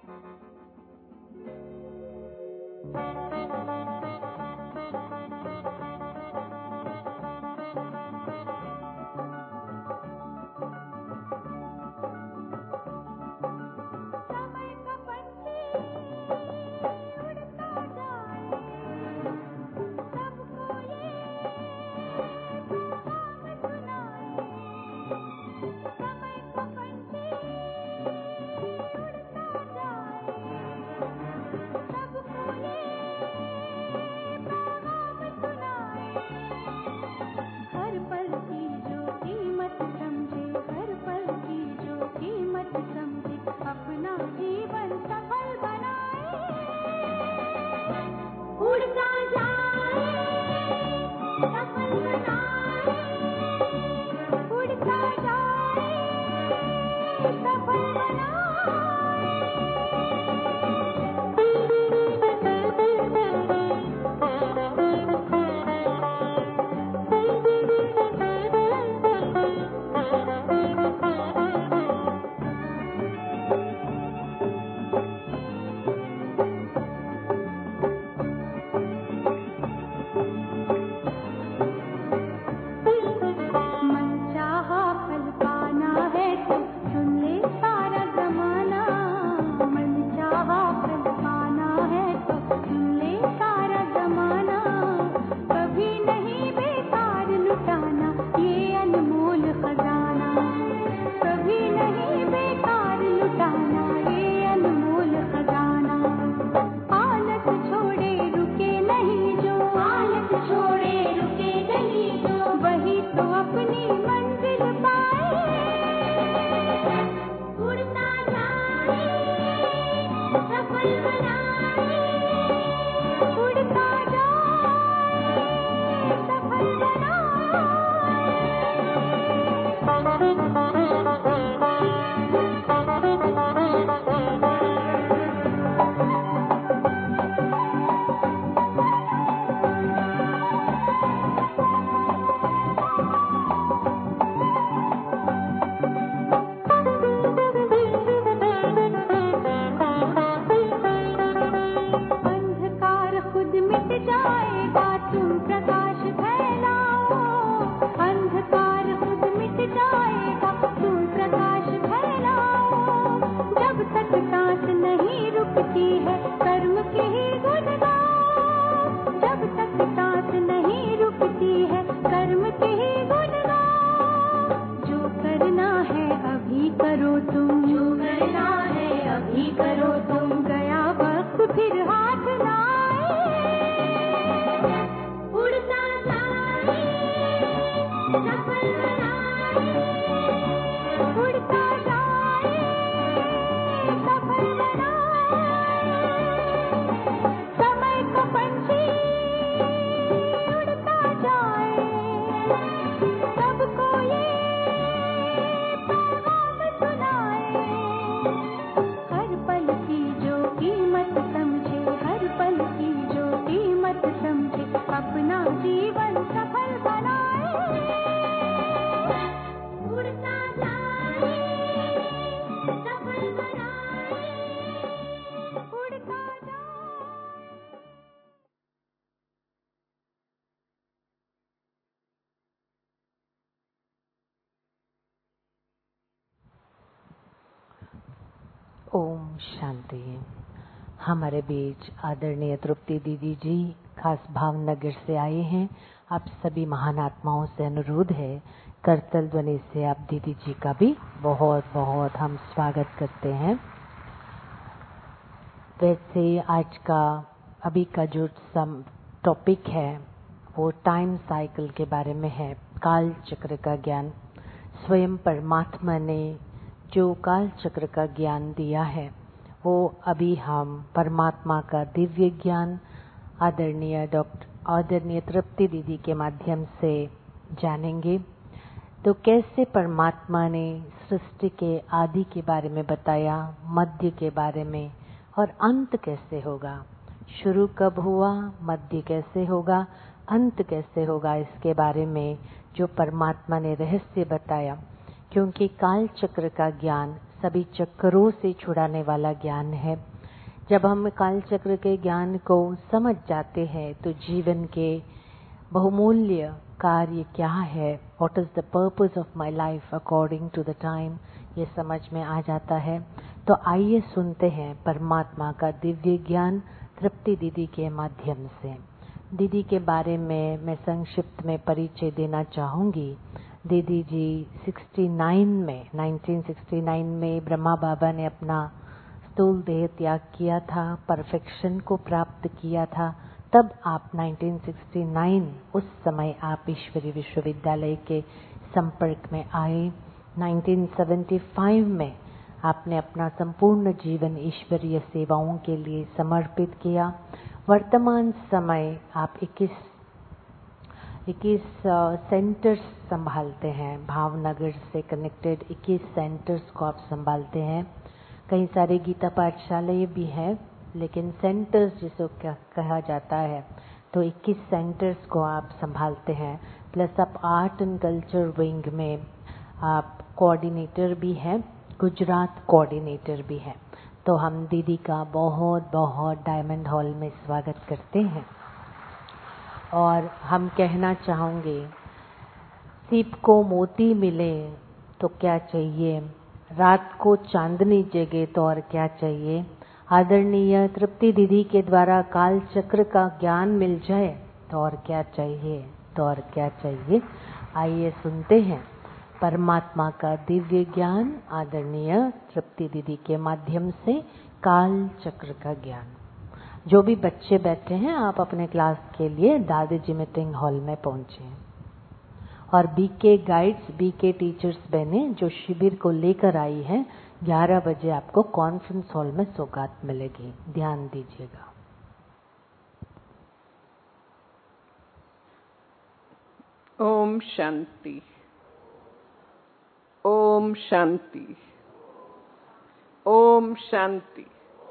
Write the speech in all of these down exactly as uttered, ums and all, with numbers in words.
ओम शांति। हमारे बीच आदरणीय तृप्ति दीदी जी खास भावनगर से आए हैं। आप सभी महान आत्माओं से अनुरोध है करतल ध्वनि से आप दीदी जी का भी बहुत बहुत हम स्वागत करते हैं। वैसे आज का अभी का जो सम टॉपिक है वो टाइम साइकिल के बारे में है, काल चक्र का ज्ञान। स्वयं परमात्मा ने जो काल चक्र का ज्ञान दिया है वो अभी हम परमात्मा का दिव्य ज्ञान आदरणीय डॉक्टर आदरणीय तृप्ति दीदी के माध्यम से जानेंगे। तो कैसे परमात्मा ने सृष्टि के आदि के बारे में बताया, मध्य के बारे में, और अंत कैसे होगा, शुरू कब हुआ, मध्य कैसे होगा, अंत कैसे होगा, इसके बारे में जो परमात्मा ने रहस्य बताया। क्योंकि काल चक्र का ज्ञान सभी चक्रों से छुड़ाने वाला ज्ञान है। जब हम काल चक्र के ज्ञान को समझ जाते हैं तो जीवन के बहुमूल्य कार्य क्या है, what is the purpose of my life according to the time, ये समझ में आ जाता है। तो आइए सुनते हैं परमात्मा का दिव्य ज्ञान तृप्ति दीदी के माध्यम से। दीदी के बारे में मैं संक्षिप्त में परिचय देना चाहूंगी। दीदी जी उनहत्तर में उन्नीस सौ उनहत्तर में ब्रह्मा बाबा ने अपना स्थूल देह त्याग किया था, परफेक्शन को प्राप्त किया था। तब आप उन्नीस सौ उनहत्तर उस समय आप ईश्वरीय विश्वविद्यालय के संपर्क में आए। उन्नीस सौ पचहत्तर में आपने अपना संपूर्ण जीवन ईश्वरीय सेवाओं के लिए समर्पित किया। वर्तमान समय आप इक्कीस इक्कीस सेंटर्स संभालते हैं, भावनगर से कनेक्टेड इक्कीस सेंटर्स को आप संभालते हैं। कई सारे गीता पाठशालाएं भी हैं, लेकिन सेंटर्स जिसको कहा जाता है, तो इक्कीस सेंटर्स को आप संभालते हैं। प्लस आप आर्ट एंड कल्चर विंग में आप कोऑर्डिनेटर भी हैं, गुजरात कोऑर्डिनेटर भी हैं। तो हम दीदी का बहुत बहुत डायमंड हॉल में स्वागत करते हैं। और हम कहना चाहेंगे, सीप को मोती मिले तो क्या चाहिए, रात को चांदनी जगे तो और क्या चाहिए। आदरणीय तृप्ति दीदी के द्वारा काल चक्र का ज्ञान मिल जाए तो और क्या चाहिए, तो और क्या चाहिए। आइए सुनते हैं परमात्मा का दिव्य ज्ञान आदरणीय तृप्ति दीदी के माध्यम से, काल चक्र का ज्ञान। जो भी बच्चे बैठे हैं, आप अपने क्लास के लिए दादी जी मीटिंग हॉल में पहुंचे। और बीके गाइड्स, बीके टीचर्स बहने जो शिविर को लेकर आई हैं, ग्यारह बजे आपको कॉन्फ्रेंस हॉल में सौगात मिलेगी, ध्यान दीजिएगा। ओम शांति, ओम शांति, ओम शांति।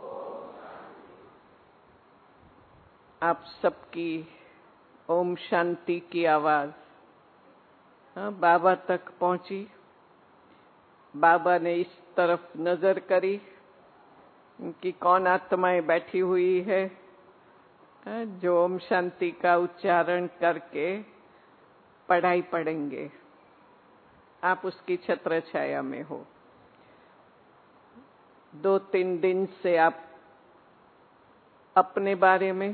आप सबकी ओम शांति की आवाज बाबा तक पहुंची। बाबा ने इस तरफ नजर करी कि कौन आत्माएं बैठी हुई है जो ओम शांति का उच्चारण करके पढ़ाई पढ़ेंगे। आप उसकी छत्र छाया में हो। दो तीन दिन से आप अपने बारे में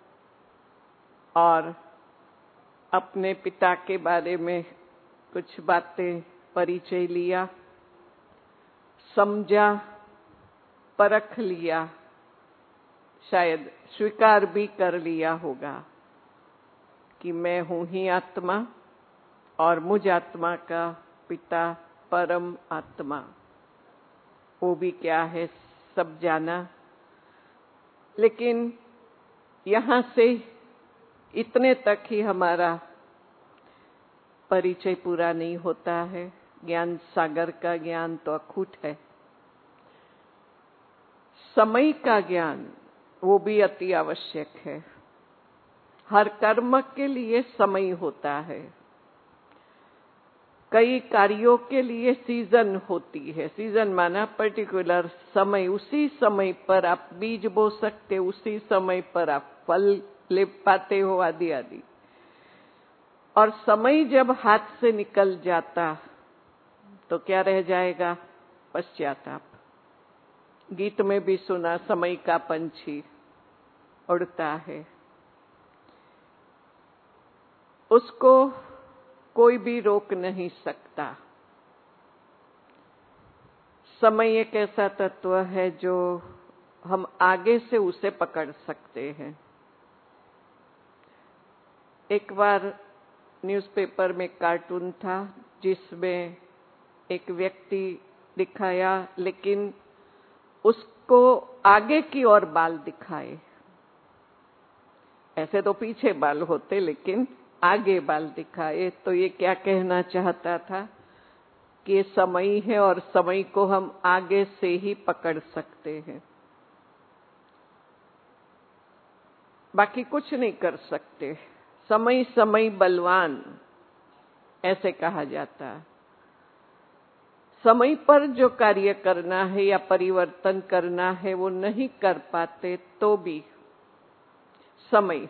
और अपने पिता के बारे में कुछ बातें परिचय लिया, समझा, परख लिया, शायद स्वीकार भी कर लिया होगा कि मैं हूं ही आत्मा और मुझ आत्मा का पिता परम आत्मा। वो भी क्या है सब जाना। लेकिन यहाँ से इतने तक ही हमारा परिचय पूरा नहीं होता है। ज्ञान सागर का ज्ञान तो अखूट है। समय का ज्ञान वो भी अति आवश्यक है। हर कर्म के लिए समय होता है। कई कार्यों के लिए सीजन होती है। सीजन माना पर्टिकुलर समय। उसी समय पर आप बीज बो सकते, उसी समय पर आप फल ले पाते हो, आदि आदि। और समय जब हाथ से निकल जाता तो क्या रह जाएगा? पश्चाताप। गीत में भी सुना, समय का पंछी उड़ता है, उसको कोई भी रोक नहीं सकता। समय एक ऐसा तत्व है जो हम आगे से उसे पकड़ सकते हैं। एक बार न्यूज़पेपर में कार्टून था जिसमें एक व्यक्ति दिखाया, लेकिन उसको आगे की ओर बाल दिखाए। ऐसे तो पीछे बाल होते, लेकिन आगे बाल दिखाए। तो ये क्या कहना चाहता था कि ये समय है और समय को हम आगे से ही पकड़ सकते हैं, बाकी कुछ नहीं कर सकते। समय समय बलवान ऐसे कहा जाता। समय पर जो कार्य करना है या परिवर्तन करना है वो नहीं कर पाते तो भी समय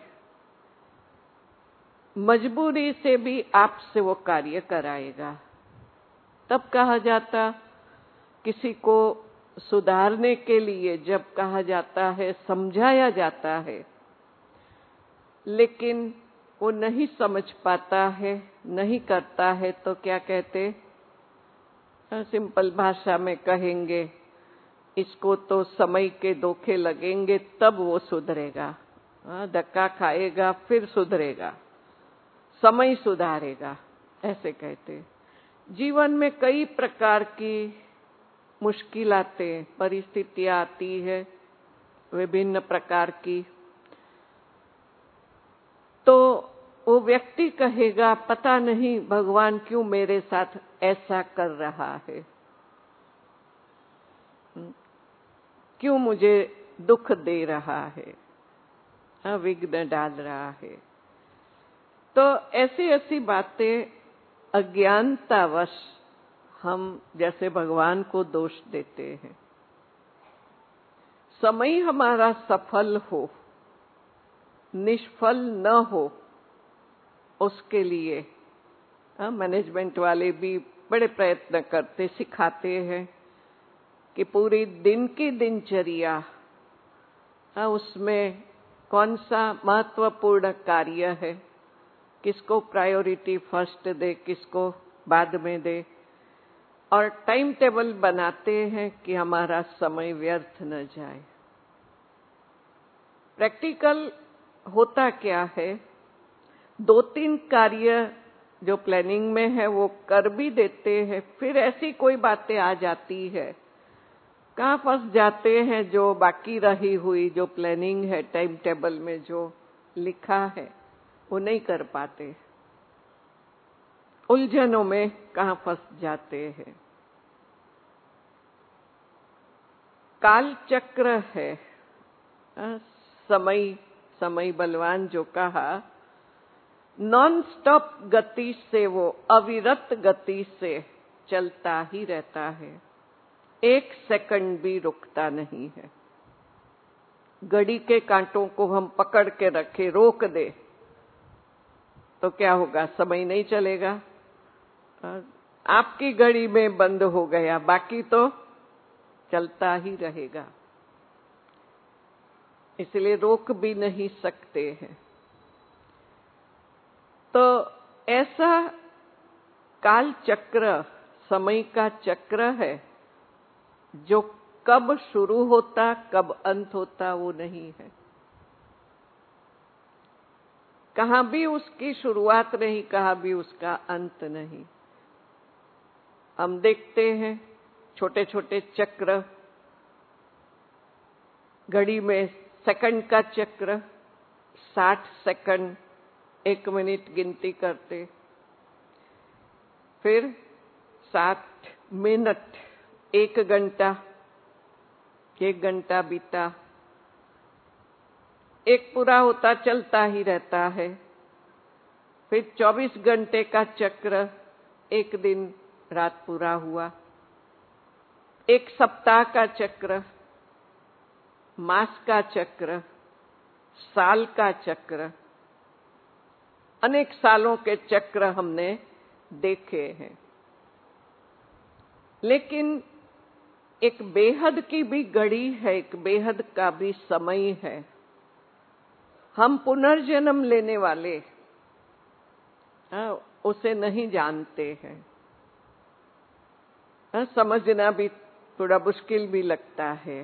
मजबूरी से भी आपसे वो कार्य कराएगा। तब कहा जाता, किसी को सुधारने के लिए जब कहा जाता है, समझाया जाता है, लेकिन वो नहीं समझ पाता है, नहीं करता है, तो क्या कहते, सिंपल भाषा में कहेंगे, इसको तो समय के धोखे लगेंगे तब वो सुधरेगा। धक्का खाएगा फिर सुधरेगा, समय सुधारेगा, ऐसे कहते। जीवन में कई प्रकार की मुश्किलातें, परिस्थितियां आती है विभिन्न प्रकार की, तो वो व्यक्ति कहेगा, पता नहीं भगवान क्यों मेरे साथ ऐसा कर रहा है, क्यों मुझे दुख दे रहा है, विघ्न डाल रहा है। तो ऐसी ऐसी बातें अज्ञानतावश हम जैसे भगवान को दोष देते हैं। समय हमारा सफल हो, निष्फल न हो, उसके लिए मैनेजमेंट वाले भी बड़े प्रयत्न करते, सिखाते हैं कि पूरी दिन की दिनचर्या, उसमें कौन सा महत्वपूर्ण कार्य है, किसको प्रायोरिटी फर्स्ट दे, किसको बाद में दे, और टाइम टेबल बनाते हैं कि हमारा समय व्यर्थ न जाए। प्रैक्टिकल होता क्या है, दो तीन कार्य जो प्लानिंग में है वो कर भी देते हैं, फिर ऐसी कोई बातें आ जाती है, कहाँ फंस जाते हैं, जो बाकी रही हुई जो प्लानिंग है, टाइम टेबल में जो लिखा है वो नहीं कर पाते, उलझनों में कहाँ फंस जाते हैं। काल चक्र है, समय समय बलवान जो कहा, नॉन स्टॉप गति से, वो अविरत गति से चलता ही रहता है, एक सेकंड भी रुकता नहीं है। घड़ी के कांटों को हम पकड़ के रखे, रोक दे तो क्या होगा, समय नहीं चलेगा, आपकी घड़ी में बंद हो गया, बाकी तो चलता ही रहेगा, इसलिए रोक भी नहीं सकते हैं। तो ऐसा काल चक्र, समय का चक्र है, जो कब शुरू होता कब अंत होता वो नहीं है, कहाँ भी उसकी शुरुआत नहीं, कहाँ भी उसका अंत नहीं। हम देखते हैं छोटे छोटे चक्र, घड़ी में सेकंड का चक्र, साठ सेकंड एक मिनट गिनती करते, फिर साठ मिनट एक घंटा, एक घंटा बीता, एक पूरा होता चलता ही रहता है, फिर चौबीस घंटे का चक्र, एक दिन रात पूरा हुआ, एक सप्ताह का चक्र, मास का चक्र, साल का चक्र, अनेक सालों के चक्र हमने देखे हैं। लेकिन एक बेहद की भी घड़ी है, एक बेहद का भी समय है। हम पुनर्जन्म लेने वाले आ, उसे नहीं जानते हैं, आ, समझना भी थोड़ा मुश्किल भी लगता है।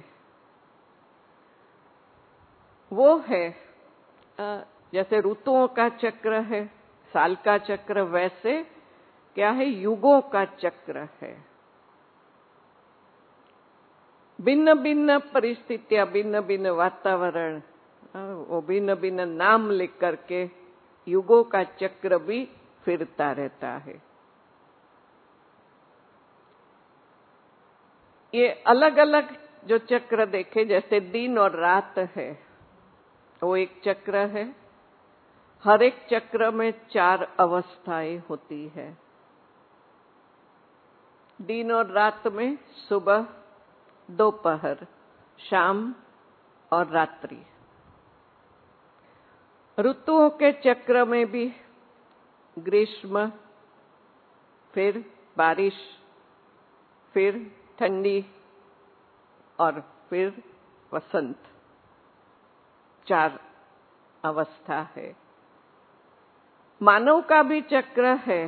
वो है आ, जैसे ऋतुओं का चक्र है, साल का चक्र, वैसे क्या है, युगों का चक्र है। भिन्न भिन्न परिस्थितियां, भिन्न भिन्न वातावरण, वो भिन्न भिन्न नाम लिख करके युगों का चक्र भी फिरता रहता है। ये अलग अलग जो चक्र देखे, जैसे दिन और रात है, वो एक चक्र है। हर एक चक्र में चार अवस्थाएं होती है। दिन और रात में सुबह, दोपहर, शाम और रात्रि। ऋतुओं के चक्र में भी ग्रीष्म, फिर बारिश, फिर ठंडी और फिर वसंत, चार अवस्था है। मानव का भी चक्र है।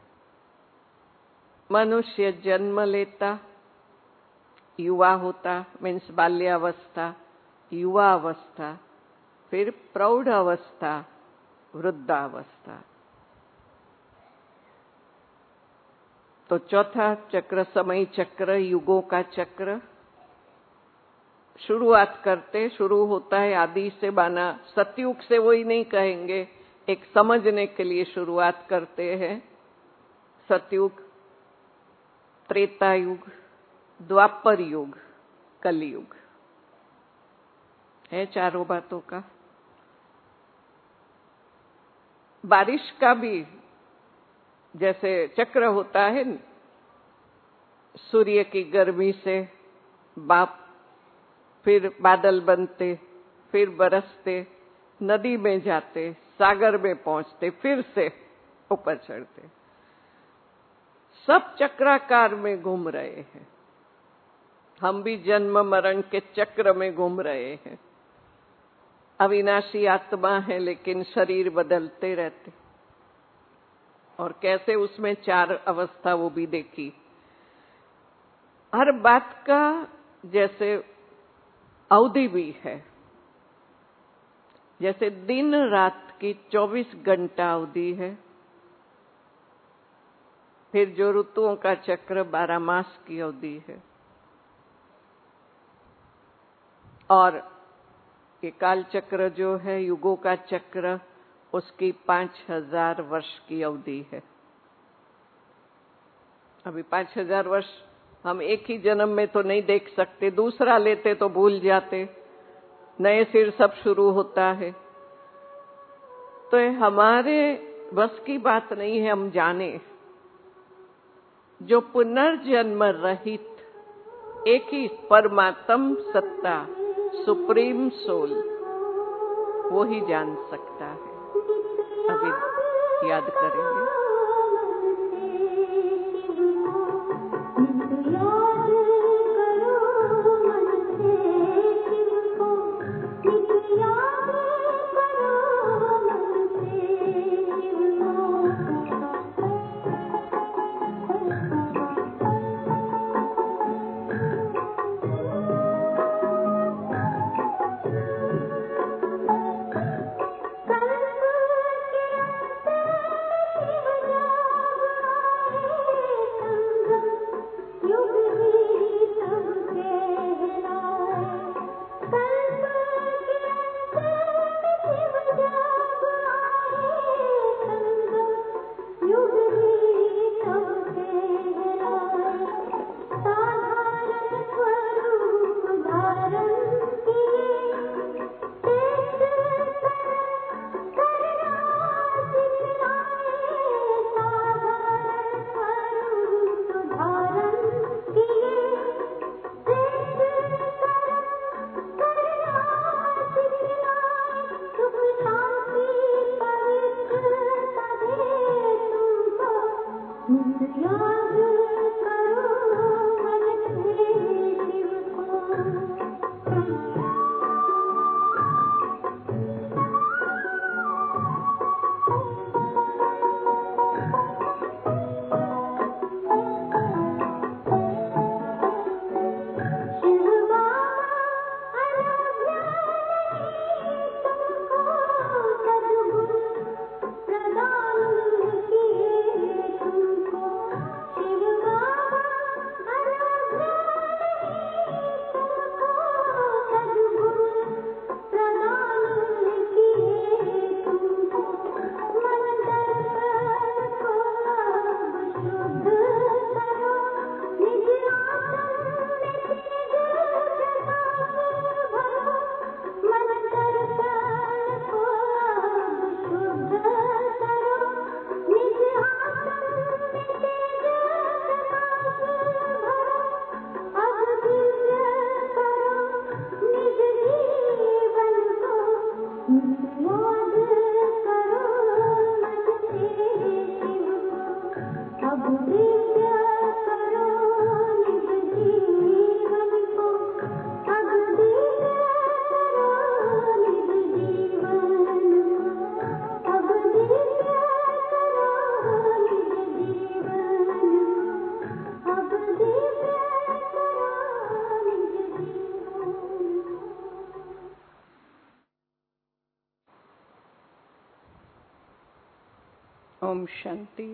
मनुष्य जन्म लेता, युवा होता, मीन्स बाल्यावस्था, युवा अवस्था, फिर प्रौढ़ अवस्था, वृद्धावस्था। तो चौथा चक्र समय चक्र, युगों का चक्र। शुरुआत करते शुरू होता है आदि से, माना सतयुग से वही नहीं कहेंगे, एक समझने के लिए शुरुआत करते हैं। सतयुग, त्रेता युग, द्वापर युग, कलयुग है चारों बातों का। बारिश का भी जैसे चक्र होता है, सूर्य की गर्मी से बाप, फिर बादल बनते, फिर बरसते, नदी में जाते, सागर में पहुंचते, फिर से ऊपर चढ़ते। सब चक्राकार में घूम रहे हैं। हम भी जन्म मरण के चक्र में घूम रहे हैं। अविनाशी आत्मा है, लेकिन शरीर बदलते रहते। और कैसे उसमें चार अवस्था वो भी देखी। हर बात का जैसे अवधि भी है। जैसे दिन रात की चौबीस घंटा अवधि है। फिर जो ऋतुओं का चक्र बारह मास की अवधि है। और ये काल चक्र जो है, युगों का चक्र, उसकी पांच हजार वर्ष की अवधि है। अभी पांच हजार वर्ष हम एक ही जन्म में तो नहीं देख सकते, दूसरा लेते तो भूल जाते, नए सिर सब शुरू होता है। तो ये हमारे बस की बात नहीं है हम जाने। जो पुनर्जन्म रहित एक ही परमात्म सत्ता, सुप्रीम सोल, वो ही जान सकता है। अभी याद करेंगे। ओम शांति।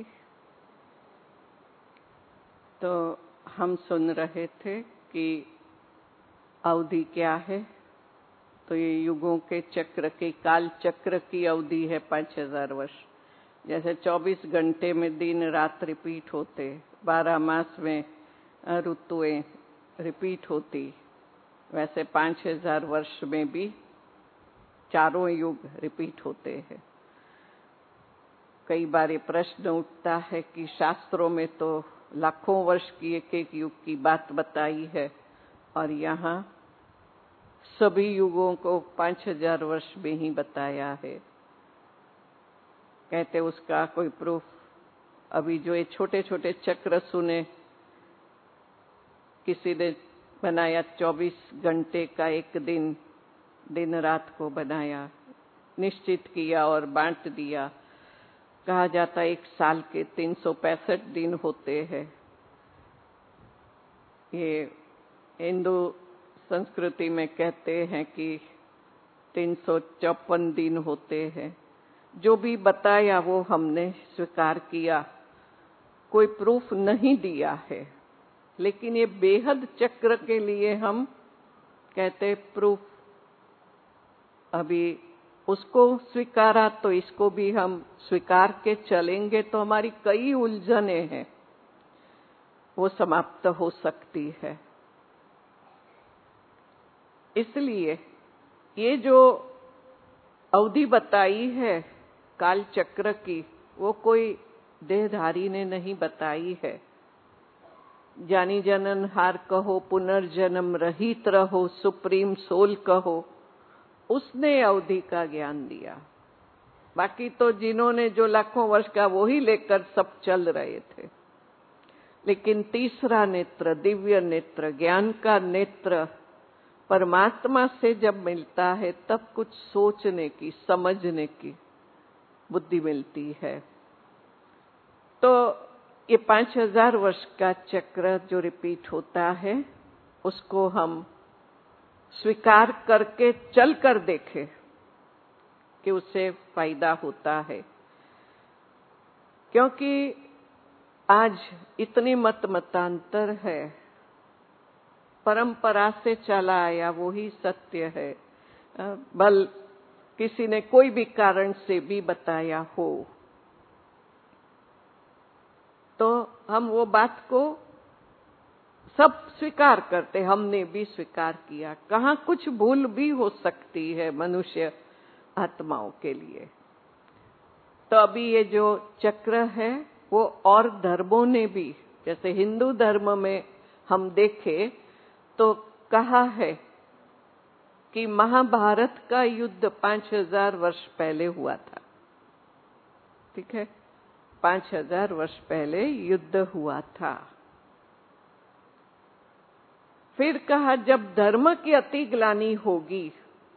तो हम सुन रहे थे कि अवधि क्या है। तो ये युगों के चक्र की, काल चक्र की अवधि है पांच हजार वर्ष। जैसे चौबीस घंटे में दिन रात रिपीट होते, बारह मास में ऋतुएं रिपीट होती, वैसे पांच हजार वर्ष में भी चारों युग रिपीट होते हैं। कई बार ये प्रश्न उठता है कि शास्त्रों में तो लाखों वर्ष की एक एक युग की बात बताई है और यहाँ सभी युगों को पांच हजार वर्ष में ही बताया है। कहते उसका कोई प्रूफ, अभी जो ये छोटे छोटे चक्र सुने, किसी ने बनाया चौबीस घंटे का एक दिन, दिन रात को बनाया, निश्चित किया और बांट दिया। कहा जाता है एक साल के तीन सौ पैंसठ दिन होते हैं। ये हिंदू संस्कृति में कहते हैं कि तीन सौ चौपन दिन होते हैं। जो भी बताया वो हमने स्वीकार किया, कोई प्रूफ नहीं दिया है। लेकिन ये बेहद चक्र के लिए हम कहते प्रूफ, अभी उसको स्वीकारा तो इसको भी हम स्वीकार के चलेंगे तो हमारी कई उलझने हैं वो समाप्त हो सकती है। इसलिए ये जो अवधि बताई है काल चक्र की, वो कोई देहधारी ने नहीं बताई है। जानी जननहार कहो, पुनर्जन्म रहित रहो, सुप्रीम सोल कहो, उसने अवधि का ज्ञान दिया। बाकी तो जिन्होंने जो लाखों वर्ष का वो ही लेकर सब चल रहे थे। लेकिन तीसरा नेत्र, दिव्य नेत्र, ज्ञान का नेत्र परमात्मा से जब मिलता है तब कुछ सोचने की, समझने की बुद्धि मिलती है। तो ये पांच हजार वर्ष का चक्र जो रिपीट होता है, उसको हम स्वीकार करके चल कर देखें कि उससे फायदा होता है। क्योंकि आज इतनी मत मतांतर है, परंपरा से चला आया वो ही सत्य है, बल किसी ने कोई भी कारण से भी बताया हो तो हम वो बात को सब स्वीकार करते, हमने भी स्वीकार किया। कहाँ कुछ भूल भी हो सकती है मनुष्य आत्माओं के लिए। तो अभी ये जो चक्र है वो और धर्मों ने भी, जैसे हिंदू धर्म में हम देखें तो कहा है कि महाभारत का युद्ध पांच हजार वर्ष पहले हुआ था। ठीक है, पांच हजार वर्ष पहले युद्ध हुआ था। फिर कहा जब धर्म की अति ग्लानि होगी,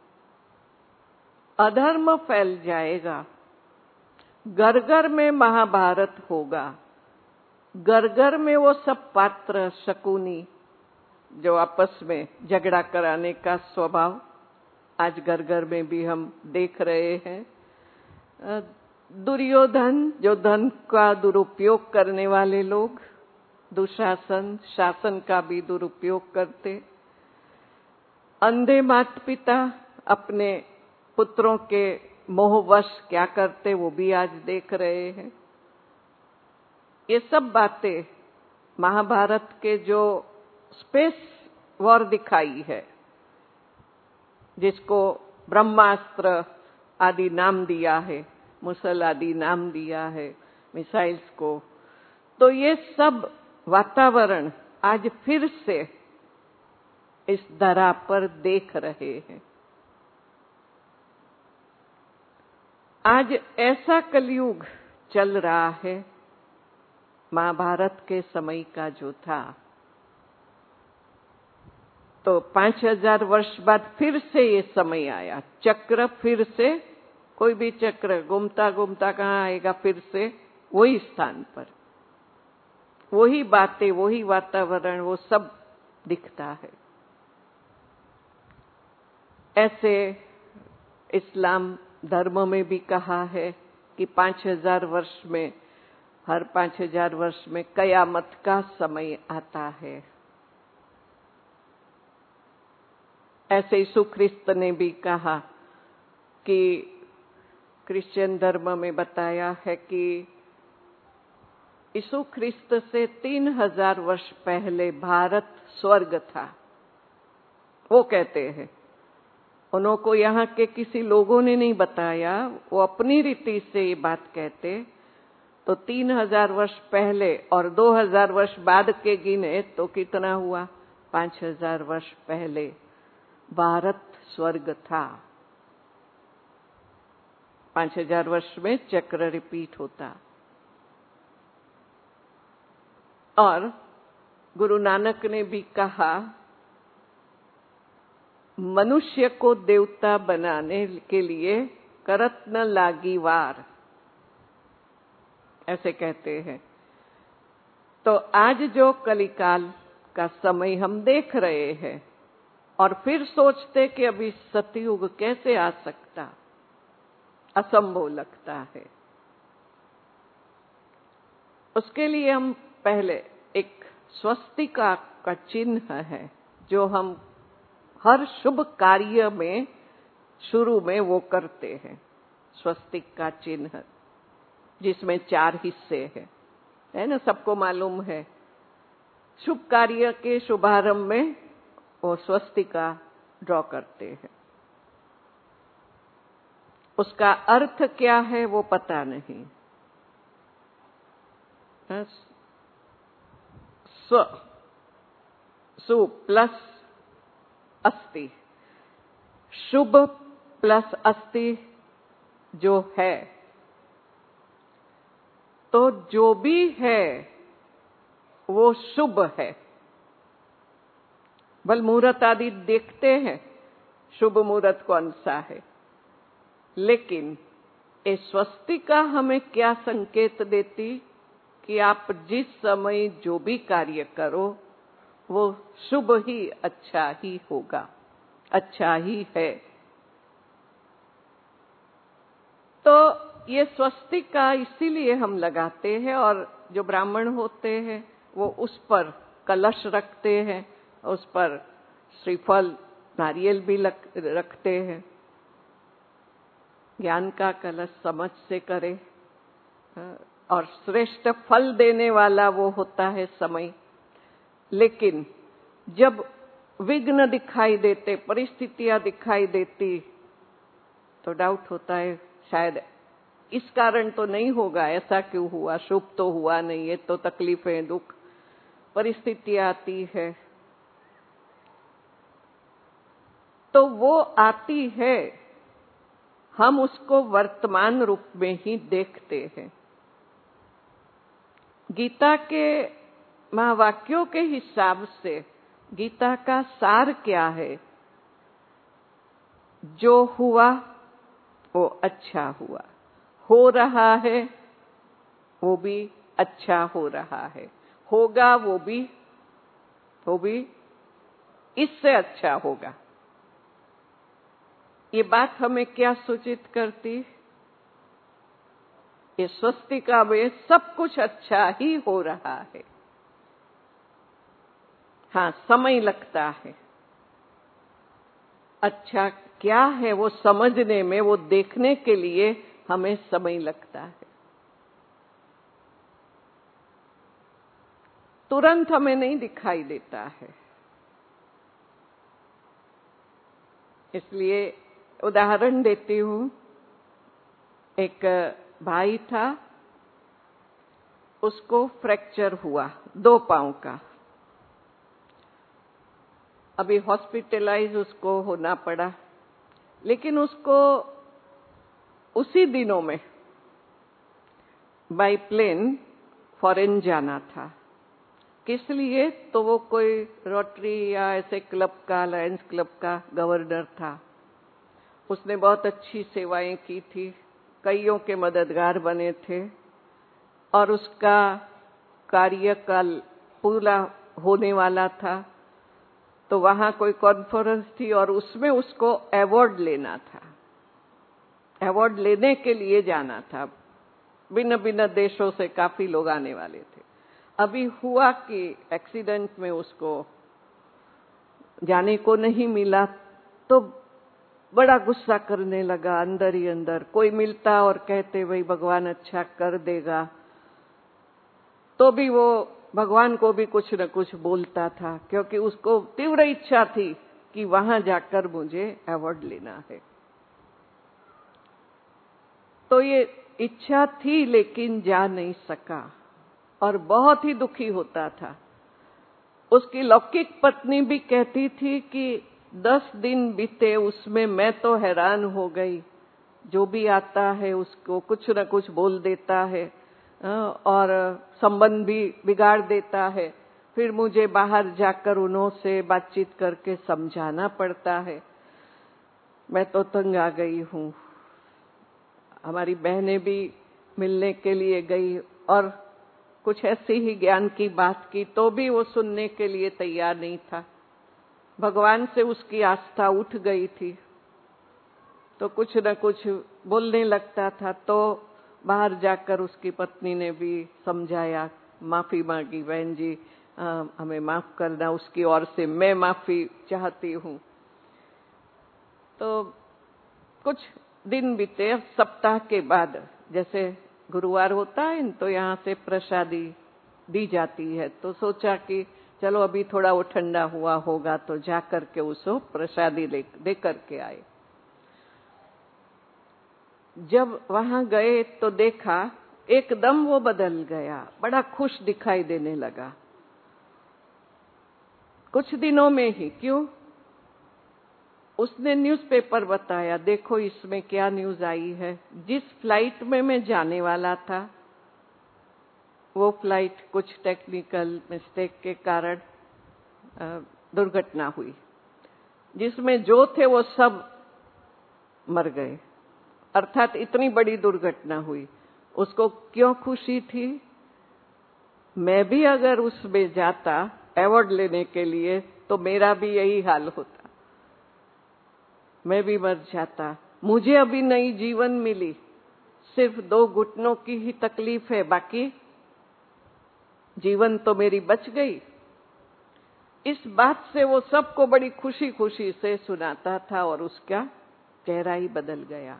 अधर्म फैल जाएगा, घर घर में महाभारत होगा। घर घर में वो सब पात्र शकुनी जो आपस में झगड़ा कराने का स्वभाव आज घर घर में भी हम देख रहे हैं। दुर्योधन जो धन का दुरुपयोग करने वाले लोग, दुशासन शासन का भी दुरुपयोग करते, अंधे माता पिता अपने पुत्रों के मोहवश क्या करते वो भी आज देख रहे हैं। ये सब बातें महाभारत के जो स्पेस वॉर दिखाई है, जिसको ब्रह्मास्त्र आदि नाम दिया है, मुसल आदि नाम दिया है मिसाइल्स को, तो ये सब वातावरण आज फिर से इस धरा पर देख रहे हैं। आज ऐसा कलयुग चल रहा है महाभारत के समय का जो था, तो पांच हजार वर्ष बाद फिर से ये समय आया। चक्र फिर से, कोई भी चक्र घूमता घूमता कहाँ आएगा, फिर से वही स्थान पर, वही बातें, वही वातावरण, वो सब दिखता है। ऐसे इस्लाम धर्म में भी कहा है कि पांच हजार वर्ष में, हर पांच हजार वर्ष में कयामत का समय आता है। ऐसे यीशु ख्रिस्त ने भी कहा कि क्रिश्चियन धर्म में बताया है कि यीशु ख्रिस्त से तीन हजार वर्ष पहले भारत स्वर्ग था। वो कहते हैं, उनको यहाँ के किसी लोगों ने नहीं बताया, वो अपनी रीति से ये बात कहते। तो तीन हजार वर्ष पहले और दो हजार वर्ष बाद के गिने तो कितना हुआ? पांच हजार वर्ष पहले भारत स्वर्ग था। पांच हजार वर्ष में चक्र रिपीट होता। और गुरु नानक ने भी कहा, मनुष्य को देवता बनाने के लिए करत न लागी वार, ऐसे कहते हैं। तो आज जो कलिकाल का समय हम देख रहे हैं और फिर सोचते कि अभी सतयुग कैसे आ सकता, असंभव लगता है। उसके लिए हम पहले एक स्वस्तिका का चिन्ह है जो हम हर शुभ कार्य में शुरू में वो करते हैं, स्वस्तिक का चिन्ह, जिसमें चार हिस्से हैं, है ना, सबको मालूम है। शुभ कार्य के शुभारंभ में वो स्वस्तिका ड्रॉ करते हैं। उसका अर्थ क्या है वो पता नहीं। स्व सु प्लस अस्ति, शुभ प्लस अस्ति जो है, तो जो भी है वो शुभ है। बल मुहूर्त आदि देखते हैं, शुभ मुहूर्त कौन सा है, लेकिन ये स्वस्तिका हमें क्या संकेत देती कि आप जिस समय जो भी कार्य करो वो शुभ ही, अच्छा ही होगा, अच्छा ही है। तो ये स्वस्तिका इसीलिए हम लगाते हैं, और जो ब्राह्मण होते हैं वो उस पर कलश रखते हैं, उस पर श्रीफल नारियल भी रखते हैं। ज्ञान का कलश समझ से करे, और श्रेष्ठ फल देने वाला वो होता है समय। लेकिन जब विघ्न दिखाई देते, परिस्थितियां दिखाई देती, तो डाउट होता है शायद इस कारण तो नहीं होगा, ऐसा क्यों हुआ, शुभ तो हुआ नहीं, ये तो तकलीफें, दुख, परिस्थितियां आती है। तो वो आती है, हम उसको वर्तमान रूप में ही देखते हैं। गीता के महावाक्यों के हिसाब से गीता का सार क्या है? जो हुआ वो अच्छा हुआ, हो रहा है वो भी अच्छा हो रहा है, होगा वो भी वो भी इससे अच्छा होगा। ये बात हमें क्या सूचित करती? ये स्वस्तिका में सब कुछ अच्छा ही हो रहा है। हाँ, समय लगता है। अच्छा क्या है वो समझने में, वो देखने के लिए हमें समय लगता है। तुरंत हमें नहीं दिखाई देता है। इसलिए उदाहरण देती हूँ। एक भाई था, उसको फ्रैक्चर हुआ दो पांव का। अभी हॉस्पिटलाइज उसको होना पड़ा, लेकिन उसको उसी दिनों में बाय प्लेन फॉरेन जाना था। किस लिए? तो वो कोई रोटरी या ऐसे क्लब का, लायंस क्लब का गवर्नर था। उसने बहुत अच्छी सेवाएं की थी, कईयों के मददगार बने थे और उसका कार्यकाल पूरा होने वाला था। तो वहां कोई कॉन्फ्रेंस थी और उसमें उसको अवार्ड लेना था। अवार्ड लेने के लिए जाना था। भिन्न भिन्न देशों से काफी लोग आने वाले थे। अभी हुआ कि एक्सीडेंट में उसको जाने को नहीं मिला, तो बड़ा गुस्सा करने लगा अंदर ही अंदर। कोई मिलता और कहते भाई भगवान अच्छा कर देगा, तो भी वो भगवान को भी कुछ न कुछ बोलता था, क्योंकि उसको तीव्र इच्छा थी कि वहां जाकर मुझे अवार्ड लेना है। तो ये इच्छा थी लेकिन जा नहीं सका और बहुत ही दुखी होता था। उसकी लौकिक पत्नी भी कहती थी कि दस दिन बीते, उसमें मैं तो हैरान हो गई। जो भी आता है उसको कुछ न कुछ बोल देता है और संबंध भी बिगाड़ देता है। फिर मुझे बाहर जाकर उनसे बातचीत करके समझाना पड़ता है। मैं तो तंग आ गई हूँ। हमारी बहनें भी मिलने के लिए गई और कुछ ऐसी ही ज्ञान की बात की, तो भी वो सुनने के लिए तैयार नहीं था। भगवान से उसकी आस्था उठ गई थी, तो कुछ न कुछ बोलने लगता था। तो बाहर जाकर उसकी पत्नी ने भी समझाया, माफी मांगी, बहन जी आ, हमें माफ करना, उसकी ओर से मैं माफी चाहती हूँ। तो कुछ दिन बीते, सप्ताह के बाद, जैसे गुरुवार होता है तो यहाँ से प्रसादी दी जाती है, तो सोचा कि चलो अभी थोड़ा वो ठंडा हुआ होगा तो जा करके उसको प्रसादी ले दे करके आए। जब वहां गए तो देखा एकदम वो बदल गया, बड़ा खुश दिखाई देने लगा कुछ दिनों में ही। क्यों? उसने न्यूज़पेपर बताया, देखो इसमें क्या न्यूज़ आई है। जिस फ्लाइट में मैं जाने वाला था वो फ्लाइट कुछ टेक्निकल मिस्टेक के कारण दुर्घटना हुई, जिसमें जो थे वो सब मर गए। अर्थात इतनी बड़ी दुर्घटना हुई। उसको क्यों खुशी थी? मैं भी अगर उसमें जाता अवार्ड लेने के लिए तो मेरा भी यही हाल होता, मैं भी मर जाता। मुझे अभी नई जीवन मिली, सिर्फ दो घुटनों की ही तकलीफ है, बाकी जीवन तो मेरी बच गई। इस बात से वो सबको बड़ी खुशी खुशी से सुनाता था और उसका चेहरा ही बदल गया।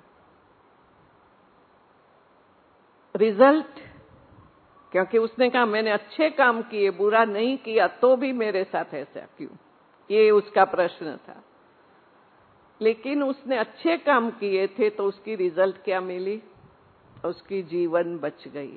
रिजल्ट, क्योंकि उसने कहा मैंने अच्छे काम किए, बुरा नहीं किया, तो भी मेरे साथ ऐसा क्यों, ये उसका प्रश्न था। लेकिन उसने अच्छे काम किए थे तो उसकी रिजल्ट क्या मिली? उसकी जीवन बच गई।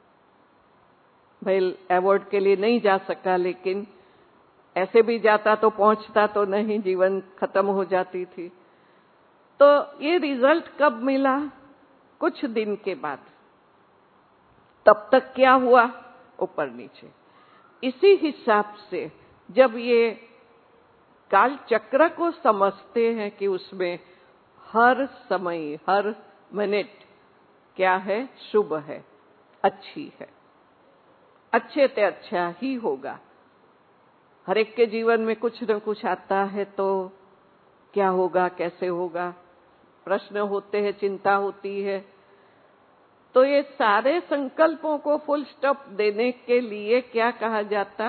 भाई अवार्ड के लिए नहीं जा सका, लेकिन ऐसे भी जाता तो पहुंचता तो नहीं, जीवन खत्म हो जाती थी। तो ये रिजल्ट कब मिला? कुछ दिन के बाद। तब तक क्या हुआ? ऊपर नीचे। इसी हिसाब से जब ये काल चक्र को समझते हैं कि उसमें हर समय, हर मिनट क्या है? शुभ है, अच्छी है, अच्छे ते अच्छा ही होगा। हर एक के जीवन में कुछ न कुछ आता है, तो क्या होगा, कैसे होगा, प्रश्न होते हैं, चिंता होती है। तो ये सारे संकल्पों को फुल स्टॉप देने के लिए क्या कहा जाता?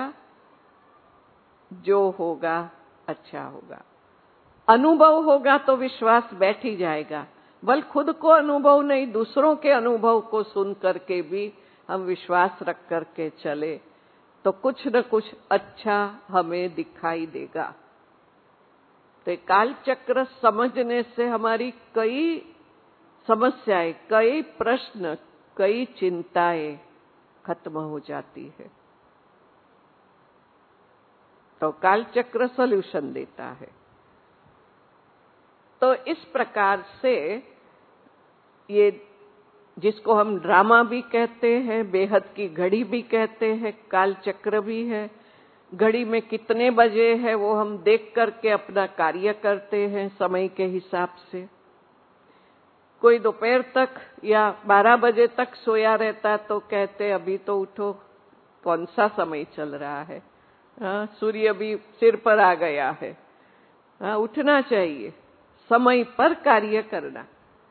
जो होगा अच्छा होगा। अनुभव होगा तो विश्वास बैठ ही जाएगा। बल खुद को अनुभव नहीं, दूसरों के अनुभव को सुन करके भी हम विश्वास रख करके चले तो कुछ न कुछ अच्छा हमें दिखाई देगा। तो काल चक्र समझने से हमारी कई समस्याएं, कई प्रश्न, कई चिंताएं खत्म हो जाती है। तो काल चक्र सॉल्यूशन देता है। तो इस प्रकार से ये जिसको हम ड्रामा भी कहते हैं, बेहद की घड़ी भी कहते हैं, काल चक्र भी है। घड़ी में कितने बजे है वो हम देख करके अपना कार्य करते हैं समय के हिसाब से। कोई दोपहर तक या बारह बजे तक सोया रहता तो कहते अभी तो उठो, कौन सा समय चल रहा है, हाँ, सूर्य भी सिर पर आ गया है, हाँ, उठना चाहिए, समय पर कार्य करना।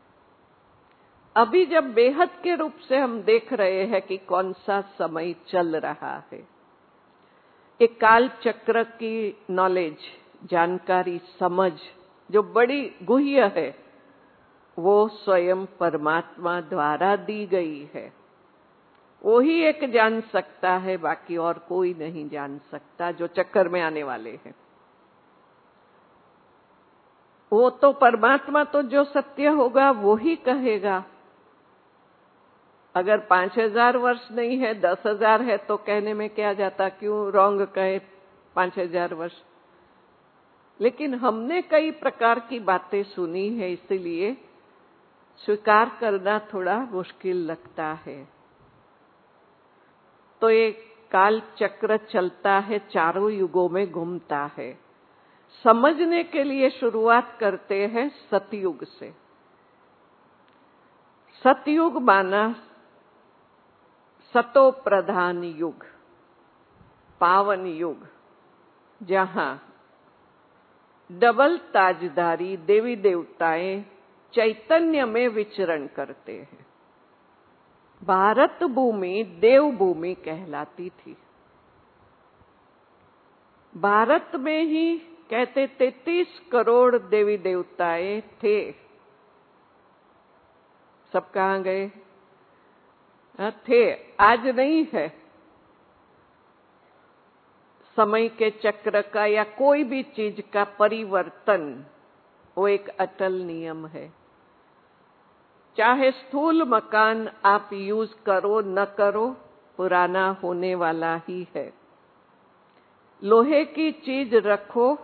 अभी जब बेहद के रूप से हम देख रहे हैं कि कौन सा समय चल रहा है, एक काल चक्र की नॉलेज, जानकारी, समझ जो बड़ी गुह्य है, वो स्वयं परमात्मा द्वारा दी गई है। वो ही एक जान सकता है, बाकी और कोई नहीं जान सकता जो चक्कर में आने वाले हैं। वो तो परमात्मा तो जो सत्य होगा वो ही कहेगा। अगर पांच हजार वर्ष नहीं है, दस हजार है तो कहने में क्या जाता, क्यों रॉन्ग कहे पांच हजार वर्ष। लेकिन हमने कई प्रकार की बातें सुनी है, इसलिए स्वीकार करना थोड़ा मुश्किल लगता है। तो ये काल चक्र चलता है, चारों युगों में घूमता है। समझने के लिए शुरुआत करते हैं सतयुग से। सतयुग माना सतो प्रधान युग, पावन युग, जहां डबल ताजधारी देवी देवताएं चैतन्य में विचरण करते हैं। भारत भूमि देव भूमि कहलाती थी। भारत में ही कहते तैतीस करोड़ देवी देवताएं थे। सब कहाँ गए? थे, आज नहीं है। समय के चक्र का या कोई भी चीज का परिवर्तन वो एक अटल नियम है। चाहे स्थूल मकान आप यूज करो न करो, पुराना होने वाला ही है। लोहे की चीज रखो,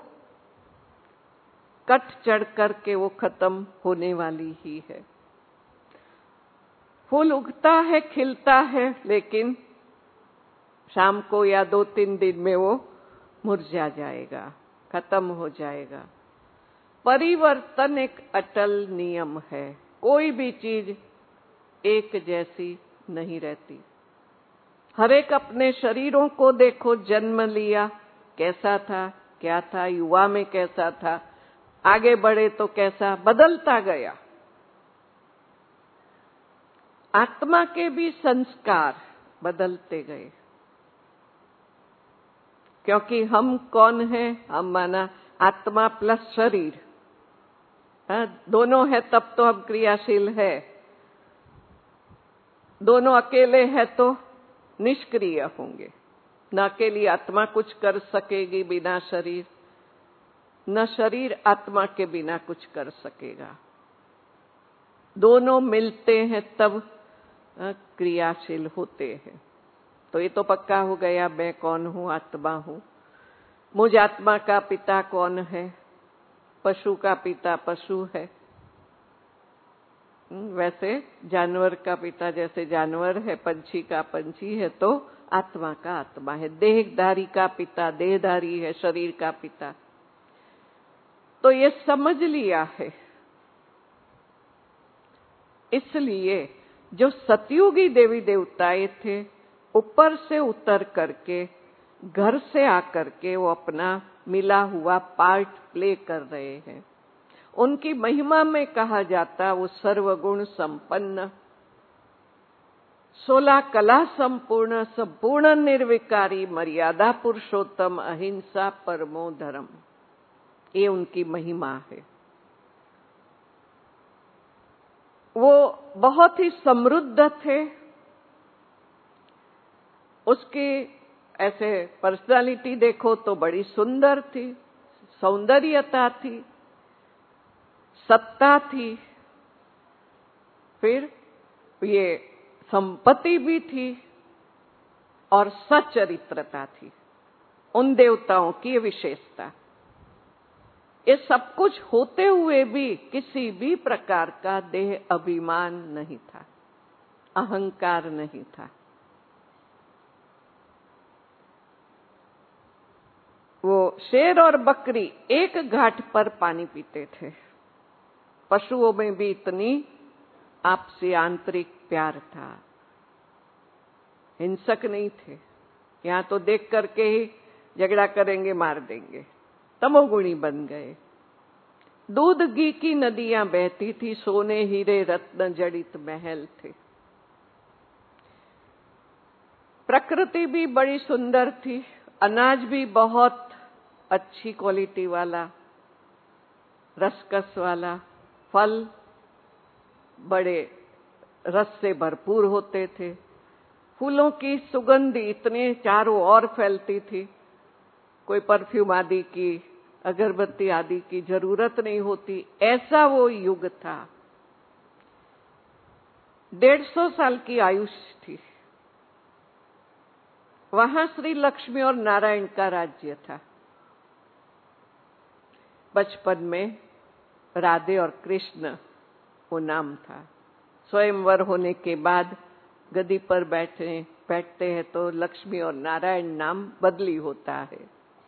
कट चढ़ करके वो खत्म होने वाली ही है। फूल उगता है, खिलता है, लेकिन शाम को या दो तीन दिन में वो मुरझा जाएगा, खत्म हो जाएगा। परिवर्तन एक अटल नियम है। कोई भी चीज एक जैसी नहीं रहती। हर एक अपने शरीरों को देखो, जन्म लिया कैसा था, क्या था, युवा में कैसा था, आगे बढ़े तो कैसा, बदलता गया। आत्मा के भी संस्कार बदलते गए। क्योंकि हम कौन है? हम माना आत्मा प्लस शरीर, हाँ, दोनों है तब तो हम क्रियाशील है। दोनों अकेले हैं तो निष्क्रिय होंगे। न अकेली आत्मा कुछ कर सकेगी बिना शरीर, न शरीर आत्मा के बिना कुछ कर सकेगा। दोनों मिलते हैं तब क्रियाशील होते हैं। तो ये तो पक्का हो गया, मैं कौन हूँ? आत्मा हूँ। मुझ आत्मा का पिता कौन है? पशु का पिता पशु है। वैसे जानवर का पिता जैसे जानवर है, पंछी का पंछी है, तो आत्मा का आत्मा है। देहधारी का पिता देहधारी है, शरीर का पिता। तो ये समझ लिया है। इसलिए जो सतयुगी देवी देवताएं थे, ऊपर से उतर करके, घर से आकर के वो अपना मिला हुआ पार्ट प्ले कर रहे हैं। उनकी महिमा में कहा जाता वो सर्वगुण संपन्न, सोलह कला संपूर्ण, संपूर्ण निर्विकारी, मर्यादा पुरुषोत्तम, अहिंसा परमो धर्म। ये उनकी महिमा है। वो बहुत ही समृद्ध थे। उसकी ऐसे पर्सनालिटी देखो तो बड़ी सुंदर थी, सौंदर्यता थी, सत्ता थी, फिर ये संपत्ति भी थी और सचरित्रता थी। उन देवताओं की विशेषता। ये सब कुछ होते हुए भी किसी भी प्रकार का देह अभिमान नहीं था। अहंकार नहीं था। वो शेर और बकरी एक घाट पर पानी पीते थे। पशुओं में भी इतनी आपसी आंतरिक प्यार था, हिंसक नहीं थे। यहाँ तो देख करके ही झगड़ा करेंगे, मार देंगे, तमोगुणी बन गए। दूध घी की नदियां बहती थी, सोने हीरे रत्न जड़ित महल थे। प्रकृति भी बड़ी सुंदर थी, अनाज भी बहुत अच्छी क्वालिटी वाला, रसकस वाला, फल बड़े रस से भरपूर होते थे। फूलों की सुगंधी इतने चारों ओर फैलती थी, कोई परफ्यूम आदि की, अगरबत्ती आदि की जरूरत नहीं होती, ऐसा वो युग था। डेढ़ सौ साल की आयुष थी। वहां श्री लक्ष्मी और नारायण का राज्य था। बचपन में राधे और कृष्ण वो नाम था। स्वयंवर होने के बाद गद्दी पर बैठे बैठते हैं तो लक्ष्मी और नारायण नाम बदली होता है।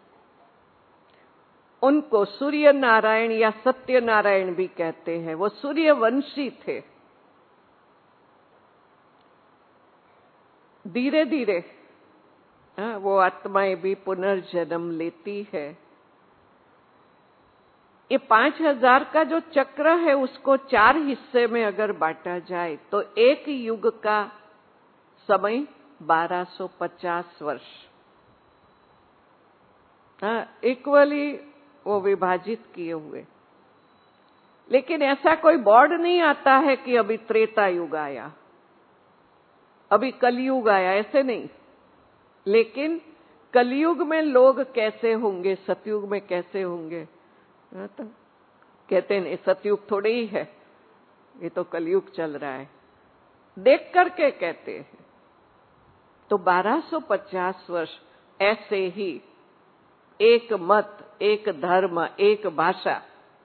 उनको सूर्य नारायण या सत्य नारायण भी कहते हैं। वो सूर्यवंशी थे। धीरे धीरे वो आत्माएं भी पुनर्जन्म लेती है। ये पांच हजार का जो चक्र है उसको चार हिस्से में अगर बांटा जाए तो एक युग का समय बारह सौ पचास वर्ष, हाँ, इक्वली वो विभाजित किए हुए। लेकिन ऐसा कोई बोर्ड नहीं आता है कि अभी त्रेता युग आया, अभी कलयुग आया, ऐसे नहीं। लेकिन कलयुग में लोग कैसे होंगे, सतयुग में कैसे होंगे, तो कहते हैं सतयुग थोड़े ही है, ये तो कलयुग चल रहा है, देख करके कहते हैं। तो बारह सौ पचास वर्ष ऐसे ही एक मत, एक धर्म, एक भाषा,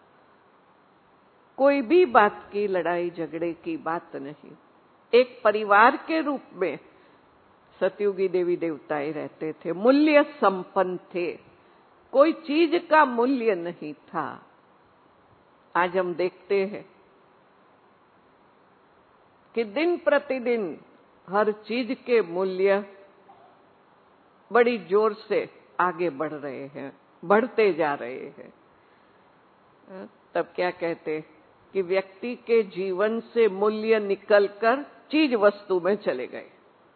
कोई भी बात की लड़ाई झगड़े की बात नहीं। एक परिवार के रूप में सतयुगी देवी देवताएं रहते थे, मूल्य संपन्न थे, कोई चीज का मूल्य नहीं था। आज हम देखते हैं कि दिन प्रतिदिन हर चीज के मूल्य बड़ी जोर से आगे बढ़ रहे हैं, बढ़ते जा रहे हैं। तब क्या कहते कि व्यक्ति के जीवन से मूल्य निकलकर चीज वस्तु में चले गए।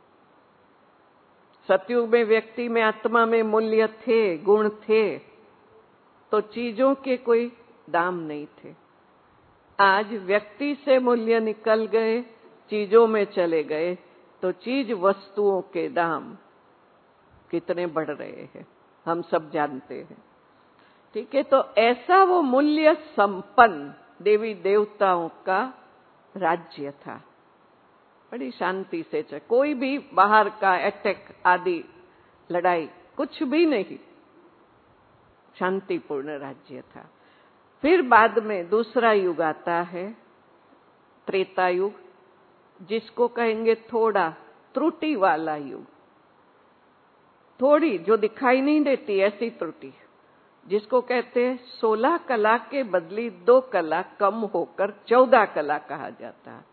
सतयुग में व्यक्ति में, आत्मा में मूल्य थे, गुण थे, तो चीजों के कोई दाम नहीं थे। आज व्यक्ति से मूल्य निकल गए, चीजों में चले गए, तो चीज वस्तुओं के दाम कितने बढ़ रहे हैं हम सब जानते हैं। ठीक है, तो ऐसा वो मूल्य संपन्न देवी देवताओं का राज्य था। बड़ी शांति से चल, कोई भी बाहर का अटैक आदि लड़ाई कुछ भी नहीं, शांतिपूर्ण राज्य था। फिर बाद में दूसरा युग आता है, त्रेता युग, जिसको कहेंगे थोड़ा त्रुटि वाला युग। थोड़ी जो दिखाई नहीं देती ऐसी त्रुटि, जिसको कहते हैं सोलह कला के बदली दो कला कम होकर चौदह कला कहा जाता है।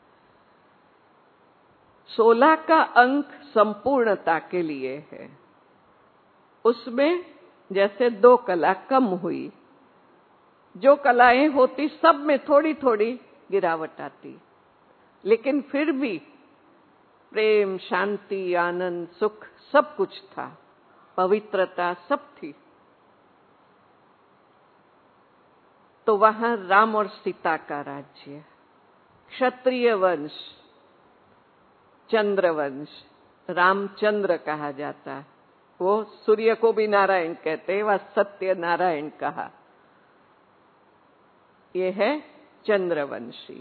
सोलह का अंक संपूर्णता के लिए है, उसमें जैसे दो कला कम हुई, जो कलाएं होती सब में थोड़ी थोड़ी गिरावट आती, लेकिन फिर भी प्रेम, शांति, आनंद, सुख सब कुछ था, पवित्रता सब थी। तो वहां राम और सीता का राज्य, क्षत्रिय वंश, चंद्रवंश, रामचंद्र कहा जाता है। वो सूर्य को भी नारायण कहते हैं, वह सत्य नारायण कहा। ये है चंद्रवंशी।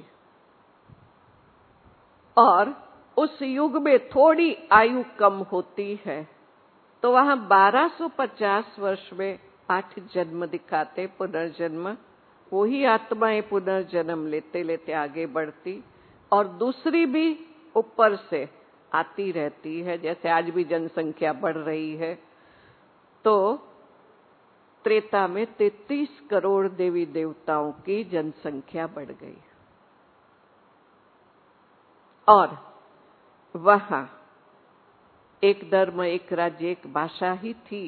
और उस युग में थोड़ी आयु कम होती है, तो वहां बारह सौ पचास वर्ष में आठ जन्म दिखाते, पुनर्जन्म। वही आत्माएं पुनर्जन्म लेते लेते आगे बढ़ती। और दूसरी भी ऊपर से आती रहती है। जैसे आज भी जनसंख्या बढ़ रही है, तो त्रेता में तैंतीस करोड़ देवी देवताओं की जनसंख्या बढ़ गई और वहां एक धर्म, एक राज्य, एक भाषा ही थी।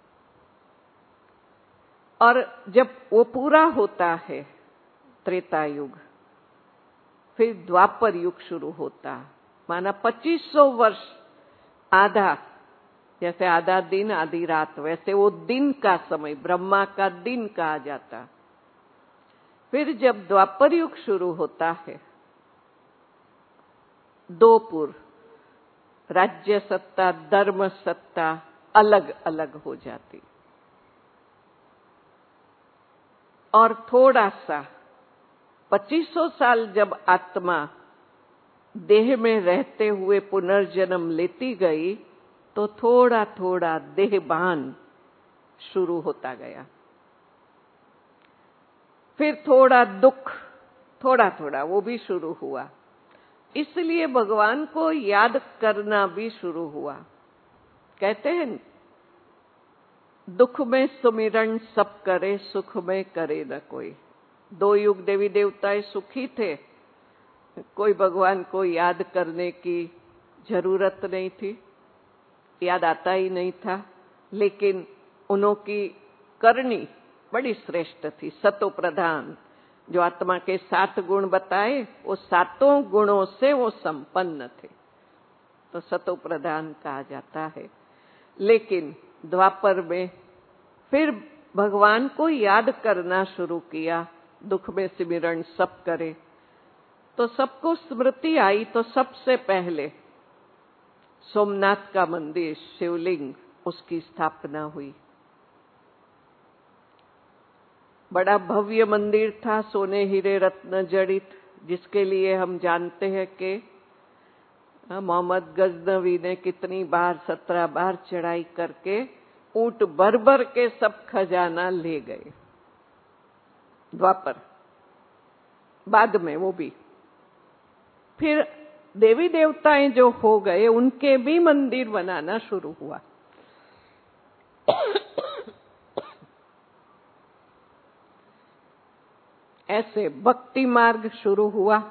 और जब वो पूरा होता है त्रेता युग, फिर द्वापर युग शुरू होता। माना पच्चीस सौ वर्ष, आधा, जैसे आधा दिन आधी रात, वैसे वो दिन का समय ब्रह्मा का दिन कहा जाता। फिर जब द्वापर युग शुरू होता है, दो पुर, राज्य सत्ता, धर्म सत्ता अलग अलग हो जाती और थोड़ा सा पच्चीस सौ साल जब आत्मा देह में रहते हुए पुनर्जन्म लेती गई, तो थोड़ा थोड़ा देहभान शुरू होता गया। फिर थोड़ा दुख, थोड़ा थोड़ा वो भी शुरू हुआ। इसलिए भगवान को याद करना भी शुरू हुआ। कहते हैं, दुख में सुमिरन सब करे, सुख में करे न कोई। दो युग देवी देवताएं सुखी थे, कोई भगवान को याद करने की जरूरत नहीं थी, याद आता ही नहीं था। लेकिन उनकी करनी बड़ी श्रेष्ठ थी, सतो प्रधान। जो आत्मा के सात गुण बताए, वो सातों गुणों से वो संपन्न थे, तो सतो प्रधान कहा जाता है। लेकिन द्वापर में फिर भगवान को याद करना शुरू किया। दुख में सिमरन सब करे, तो सबको स्मृति आई। तो सबसे पहले सोमनाथ का मंदिर, शिवलिंग, उसकी स्थापना हुई। बड़ा भव्य मंदिर था, सोने हीरे रत्न जड़ित, जिसके लिए हम जानते हैं कि मोहम्मद गजनवी ने कितनी बार, सत्रह बार चढ़ाई करके ऊंट भर भर के सब खजाना ले गए। द्वापर, बाद में वो भी। फिर देवी देवताएं जो हो गए, उनके भी मंदिर बनाना शुरू हुआ। ऐसे भक्ति मार्ग शुरू हुआ।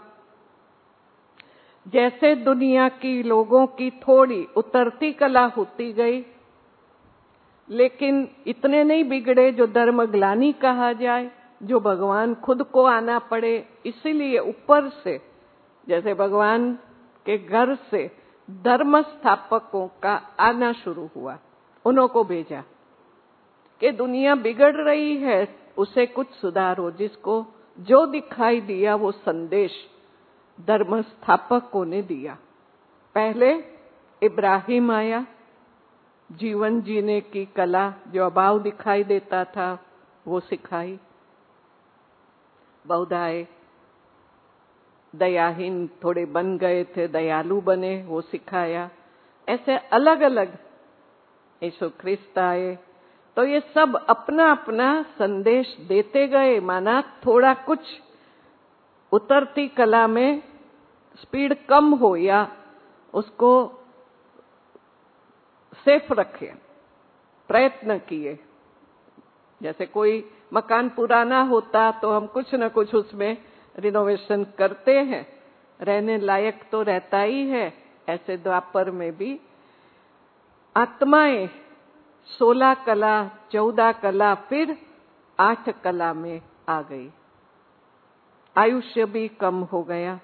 जैसे दुनिया की लोगों की थोड़ी उतरती कला होती गई, लेकिन इतने नहीं बिगड़े जो धर्मग्लानि कहा जाए, जो भगवान खुद को आना पड़े। इसीलिए ऊपर से, जैसे भगवान के घर से धर्म स्थापकों का आना शुरू हुआ। उनको भेजा कि दुनिया बिगड़ रही है, उसे कुछ सुधारो। जिसको जो दिखाई दिया वो संदेश धर्म स्थापकों ने दिया। पहले इब्राहिम आया, जीवन जीने की कला, जो अभाव दिखाई देता था वो सिखाई। बौद्ध आए, दयाहीन थोड़े बन गए थे, दयालु बने, वो सिखाया। ऐसे अलग अलग यीशु ख्रिस्त आए, तो ये सब अपना अपना संदेश देते गए। माना थोड़ा कुछ उतरती कला में स्पीड कम हो या उसको सेफ रखे, प्रयत्न किए। जैसे कोई मकान पुराना होता तो हम कुछ न कुछ उसमें रिनोवेशन करते हैं, रहने लायक तो रहता ही है। ऐसे द्वापर में भी आत्माएं सोलह कला, चौदह कला, फिर आठ कला में आ गई। आयुष्य भी कम हो गया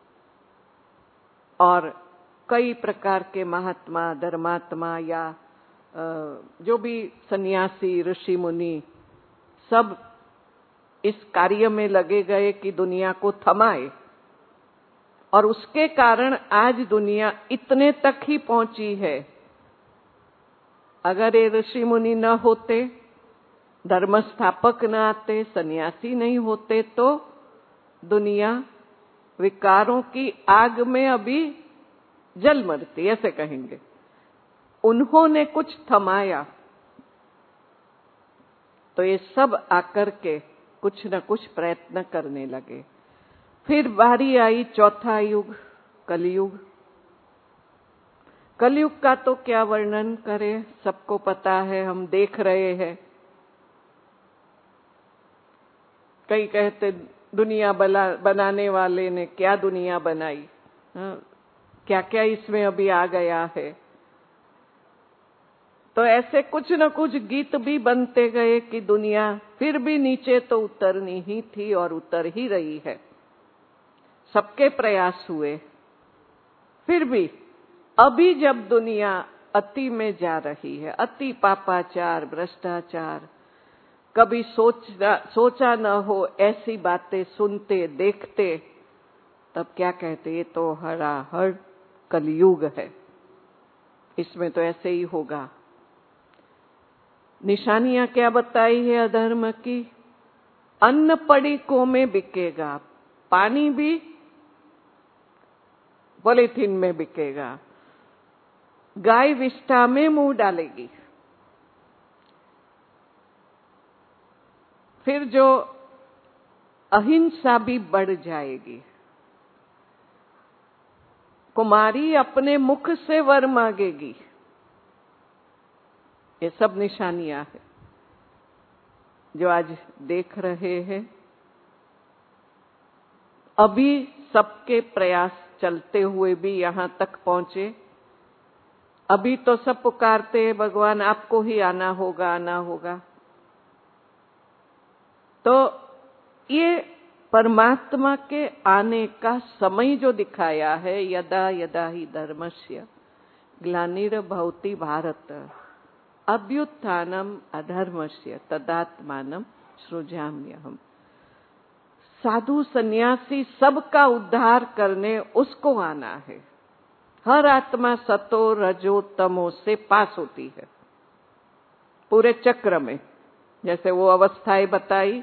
और कई प्रकार के महात्मा, धर्मात्मा या जो भी सन्यासी, ऋषि मुनि, सब इस कार्य में लगे गए कि दुनिया को थमाए। और उसके कारण आज दुनिया इतने तक ही पहुंची है। अगर ये ऋषि मुनि न होते, धर्म स्थापक न आते, सन्यासी नहीं होते, तो दुनिया विकारों की आग में अभी जल मरती, ऐसे कहेंगे। उन्होंने कुछ थमाया, तो ये सब आकर के कुछ न कुछ प्रयत्न करने लगे। फिर बारी आई चौथा युग, कलयुग। कलयुग का तो क्या वर्णन करें, सबको पता है, हम देख रहे हैं। कई कहते दुनिया बना बनाने वाले ने क्या दुनिया बनाई, क्या क्या इसमें अभी आ गया है। तो ऐसे कुछ न कुछ गीत भी बनते गए कि दुनिया फिर भी नीचे तो उतरनी ही थी और उतर ही रही है। सबके प्रयास हुए, फिर भी अभी जब दुनिया अति में जा रही है, अति पापाचार, भ्रष्टाचार, कभी सोचा सोचा न हो ऐसी बातें सुनते देखते, तब क्या कहते, ये तो हराहर कलयुग है, इसमें तो ऐसे ही होगा। निशानियां क्या बताई है अधर्म की? अन्न पड़िकों में बिकेगा, पानी भी पॉलीथीन में बिकेगा, गाय विष्ठा में मुंह डालेगी। फिर जो अहिंसा भी बढ़ जाएगी। कुमारी अपने मुख से वर मांगेगी। ये सब निशानियां हैं जो आज देख रहे हैं। अभी सबके प्रयास चलते हुए भी यहां तक पहुंचे। अभी तो सब पुकारते हैं भगवान आपको ही आना होगा, आना होगा। तो ये परमात्मा के आने का समय जो दिखाया है, यदा यदा ही धर्मस्य ग्लानिर्भवति भारत अभ्युत्थानम अधर्मस्य तदात्मानम सृजाम्यहम्। साधु सन्यासी सबका उद्धार करने उसको आना है। हर आत्मा सतो रजो तमो से पास होती है पूरे चक्र में। जैसे वो अवस्थाएं बताई,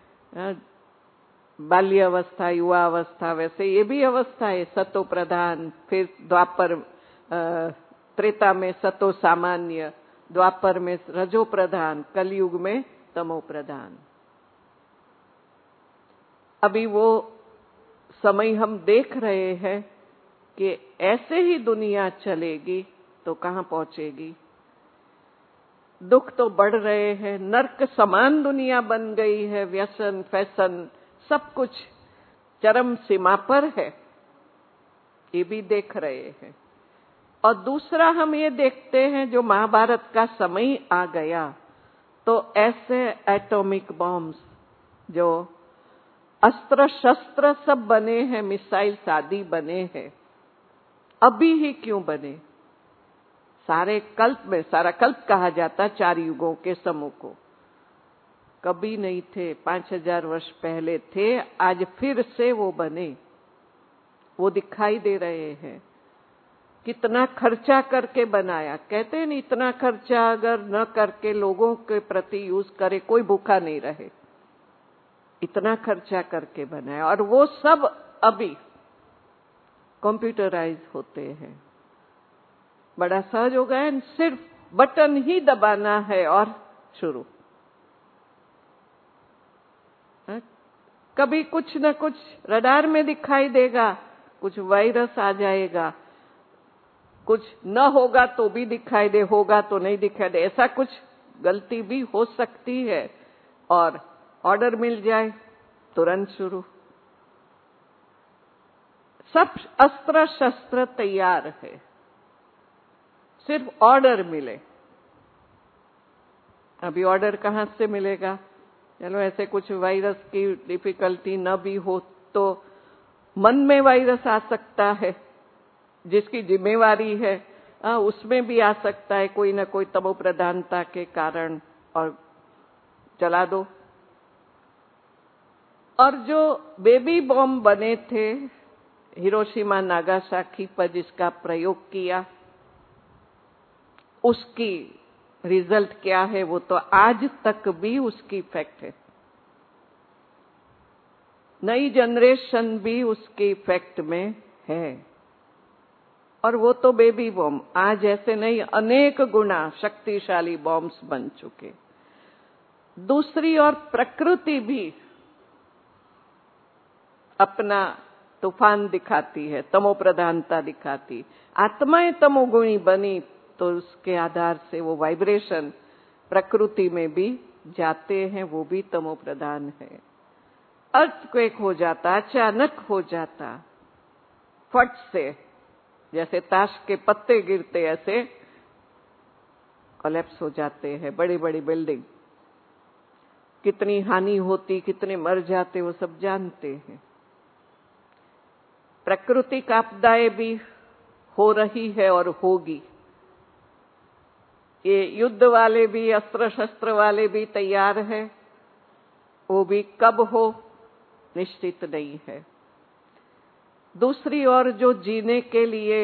बाल्य अवस्था, युवा अवस्था, वैसे ये भी अवस्था है सतो प्रधान, फिर द्वापर त्रेता में सतो सामान्य, द्वापर में रजो प्रधान, कलयुग में तमो प्रधान। अभी वो समय हम देख रहे हैं कि ऐसे ही दुनिया चलेगी तो कहां पहुंचेगी। दुख तो बढ़ रहे हैं, नर्क समान दुनिया बन गई है, व्यसन फैशन सब कुछ चरम सीमा पर है, ये भी देख रहे हैं। और दूसरा हम ये देखते हैं जो महाभारत का समय आ गया तो ऐसे एटॉमिक बॉम्ब्स, जो अस्त्र शस्त्र सब बने हैं, मिसाइल आदि बने हैं, अभी ही क्यों बने? सारे कल्प में, सारा कल्प कहा जाता चार युगों के समूह को, कभी नहीं थे, पांच हजार वर्ष पहले थे, आज फिर से वो बने, वो दिखाई दे रहे हैं। कितना खर्चा करके बनाया, कहते हैं नहीं, इतना खर्चा अगर न करके लोगों के प्रति यूज करे कोई भूखा नहीं रहे, इतना खर्चा करके बनाया। और वो सब अभी कंप्यूटराइज होते हैं, बड़ा सहज हो गया, सिर्फ बटन ही दबाना है और शुरू। कभी कुछ न कुछ रडार में दिखाई देगा, कुछ वायरस आ जाएगा, कुछ न होगा तो भी दिखाई दे, होगा तो नहीं दिखाई दे, ऐसा कुछ गलती भी हो सकती है। और ऑर्डर मिल जाए तुरंत शुरू, सब अस्त्र शस्त्र तैयार है, सिर्फ ऑर्डर मिले। अभी ऑर्डर कहां से मिलेगा? चलो ऐसे कुछ वायरस की डिफिकल्टी न भी हो तो मन में वायरस आ सकता है, जिसकी जिम्मेवारी है आ, उसमें भी आ सकता है कोई न कोई तमो प्रधानता के कारण, और चला दो। और जो बेबी बॉम्ब बने थे हिरोशिमा नागासाकी पर, जिसका प्रयोग किया, उसकी रिजल्ट क्या है वो तो आज तक भी उसकी इफेक्ट है। नई जनरेशन भी उसके इफेक्ट में है। और वो तो बेबी बॉम्ब, आज ऐसे नहीं, अनेक गुना शक्तिशाली बॉम्ब्स बन चुके। दूसरी ओर प्रकृति भी अपना तूफान दिखाती है, तमो प्रधानता दिखाती। आत्माएं तमोगुणी बनी तो उसके आधार से वो वाइब्रेशन प्रकृति में भी जाते हैं, वो भी तमो प्रधान है। अर्थक्वेक हो जाता, अचानक हो जाता, फट से, जैसे ताश के पत्ते गिरते ऐसे कोलैप्स हो जाते हैं बड़ी बड़ी बिल्डिंग। कितनी हानि होती, कितने मर जाते, वो सब जानते हैं। प्राकृतिक आपदाएं भी हो रही है और होगी। ये युद्ध वाले भी, अस्त्र शस्त्र वाले भी तैयार हैं, वो भी कब हो निश्चित नहीं है। दूसरी ओर जो जीने के लिए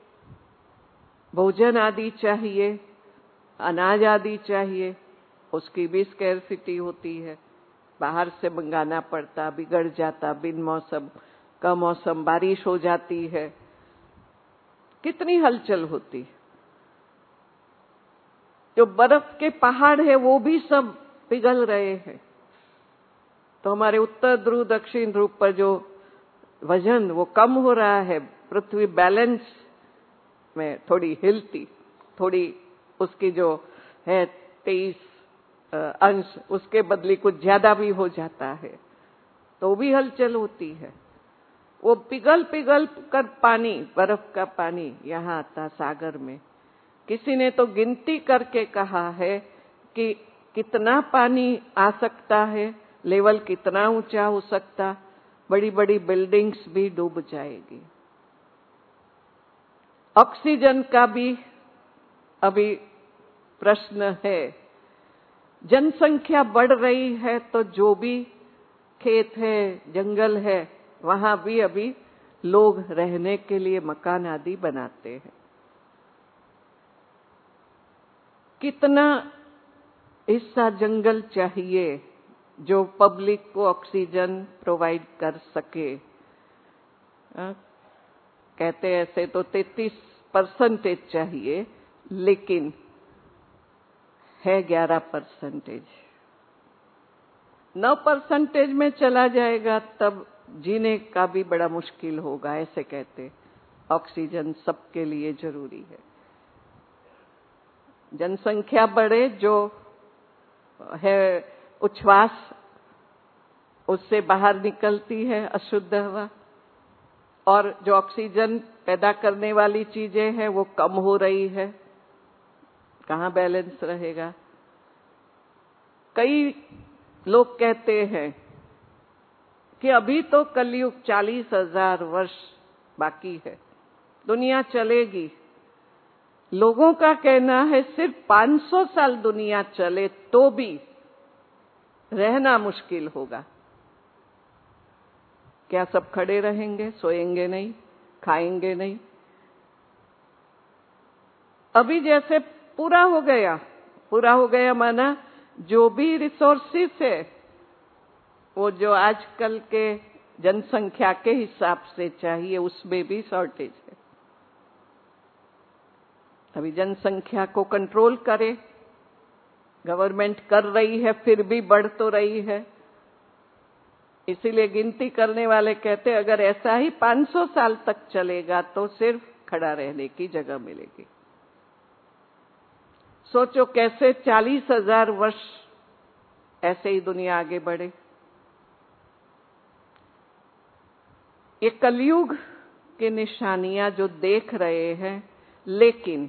भोजन आदि चाहिए, अनाज आदि चाहिए, उसकी भी स्कैर्सिटी होती है, बाहर से मंगाना पड़ता, बिगड़ जाता, बिन मौसम का मौसम बारिश हो जाती है, कितनी हलचल होती। जो बर्फ के पहाड़ है वो भी सब पिघल रहे हैं। तो हमारे उत्तर ध्रुव दक्षिण ध्रुव पर जो वजन वो कम हो रहा है, पृथ्वी बैलेंस में थोड़ी हिलती, थोड़ी उसकी जो है तेईस अंश, उसके बदले कुछ ज्यादा भी हो जाता है, तो भी हलचल होती है। वो पिघल पिघल कर पानी, बर्फ का पानी यहाँ आता सागर में। किसी ने तो गिनती करके कहा है कि कितना पानी आ सकता है, लेवल कितना ऊंचा हो सकता, बड़ी बड़ी बिल्डिंग्स भी डूब जाएगी। ऑक्सीजन का भी अभी प्रश्न है। जनसंख्या बढ़ रही है तो जो भी खेत है, जंगल है, वहां भी अभी लोग रहने के लिए मकान आदि बनाते हैं। कितना हिस्सा जंगल चाहिए जो पब्लिक को ऑक्सीजन प्रोवाइड कर सके। आ, कहते ऐसे तो तैंतीस परसेंटेज चाहिए, लेकिन है ग्यारह परसेंटेज। नौ परसेंटेज में चला जाएगा तब जीने का भी बड़ा मुश्किल होगा, ऐसे कहते। ऑक्सीजन सबके लिए जरूरी है। जनसंख्या बढ़े, जो है उच्छ्वास उससे बाहर निकलती है अशुद्ध हवा, और जो ऑक्सीजन पैदा करने वाली चीजें हैं वो कम हो रही है, कहाँ बैलेंस रहेगा। कई लोग कहते हैं कि अभी तो कलयुग चालीस हजार वर्ष बाकी है, दुनिया चलेगी। लोगों का कहना है सिर्फ पाँच सौ साल दुनिया चले तो भी रहना मुश्किल होगा। क्या सब खड़े रहेंगे, सोएंगे नहीं, खाएंगे नहीं? अभी जैसे पूरा हो गया, पूरा हो गया माना जो भी रिसोर्सेस है वो जो आजकल के जनसंख्या के हिसाब से चाहिए, उसमें भी शॉर्टेज है। अभी जनसंख्या को कंट्रोल करे, गवर्नमेंट कर रही है, फिर भी बढ़ तो रही है। इसीलिए गिनती करने वाले कहते हैं अगर ऐसा ही पाँच सौ साल तक चलेगा तो सिर्फ खड़ा रहने की जगह मिलेगी। सोचो कैसे चालीस हजार वर्ष ऐसे ही दुनिया आगे बढ़े। ये कलयुग की निशानियां जो देख रहे हैं, लेकिन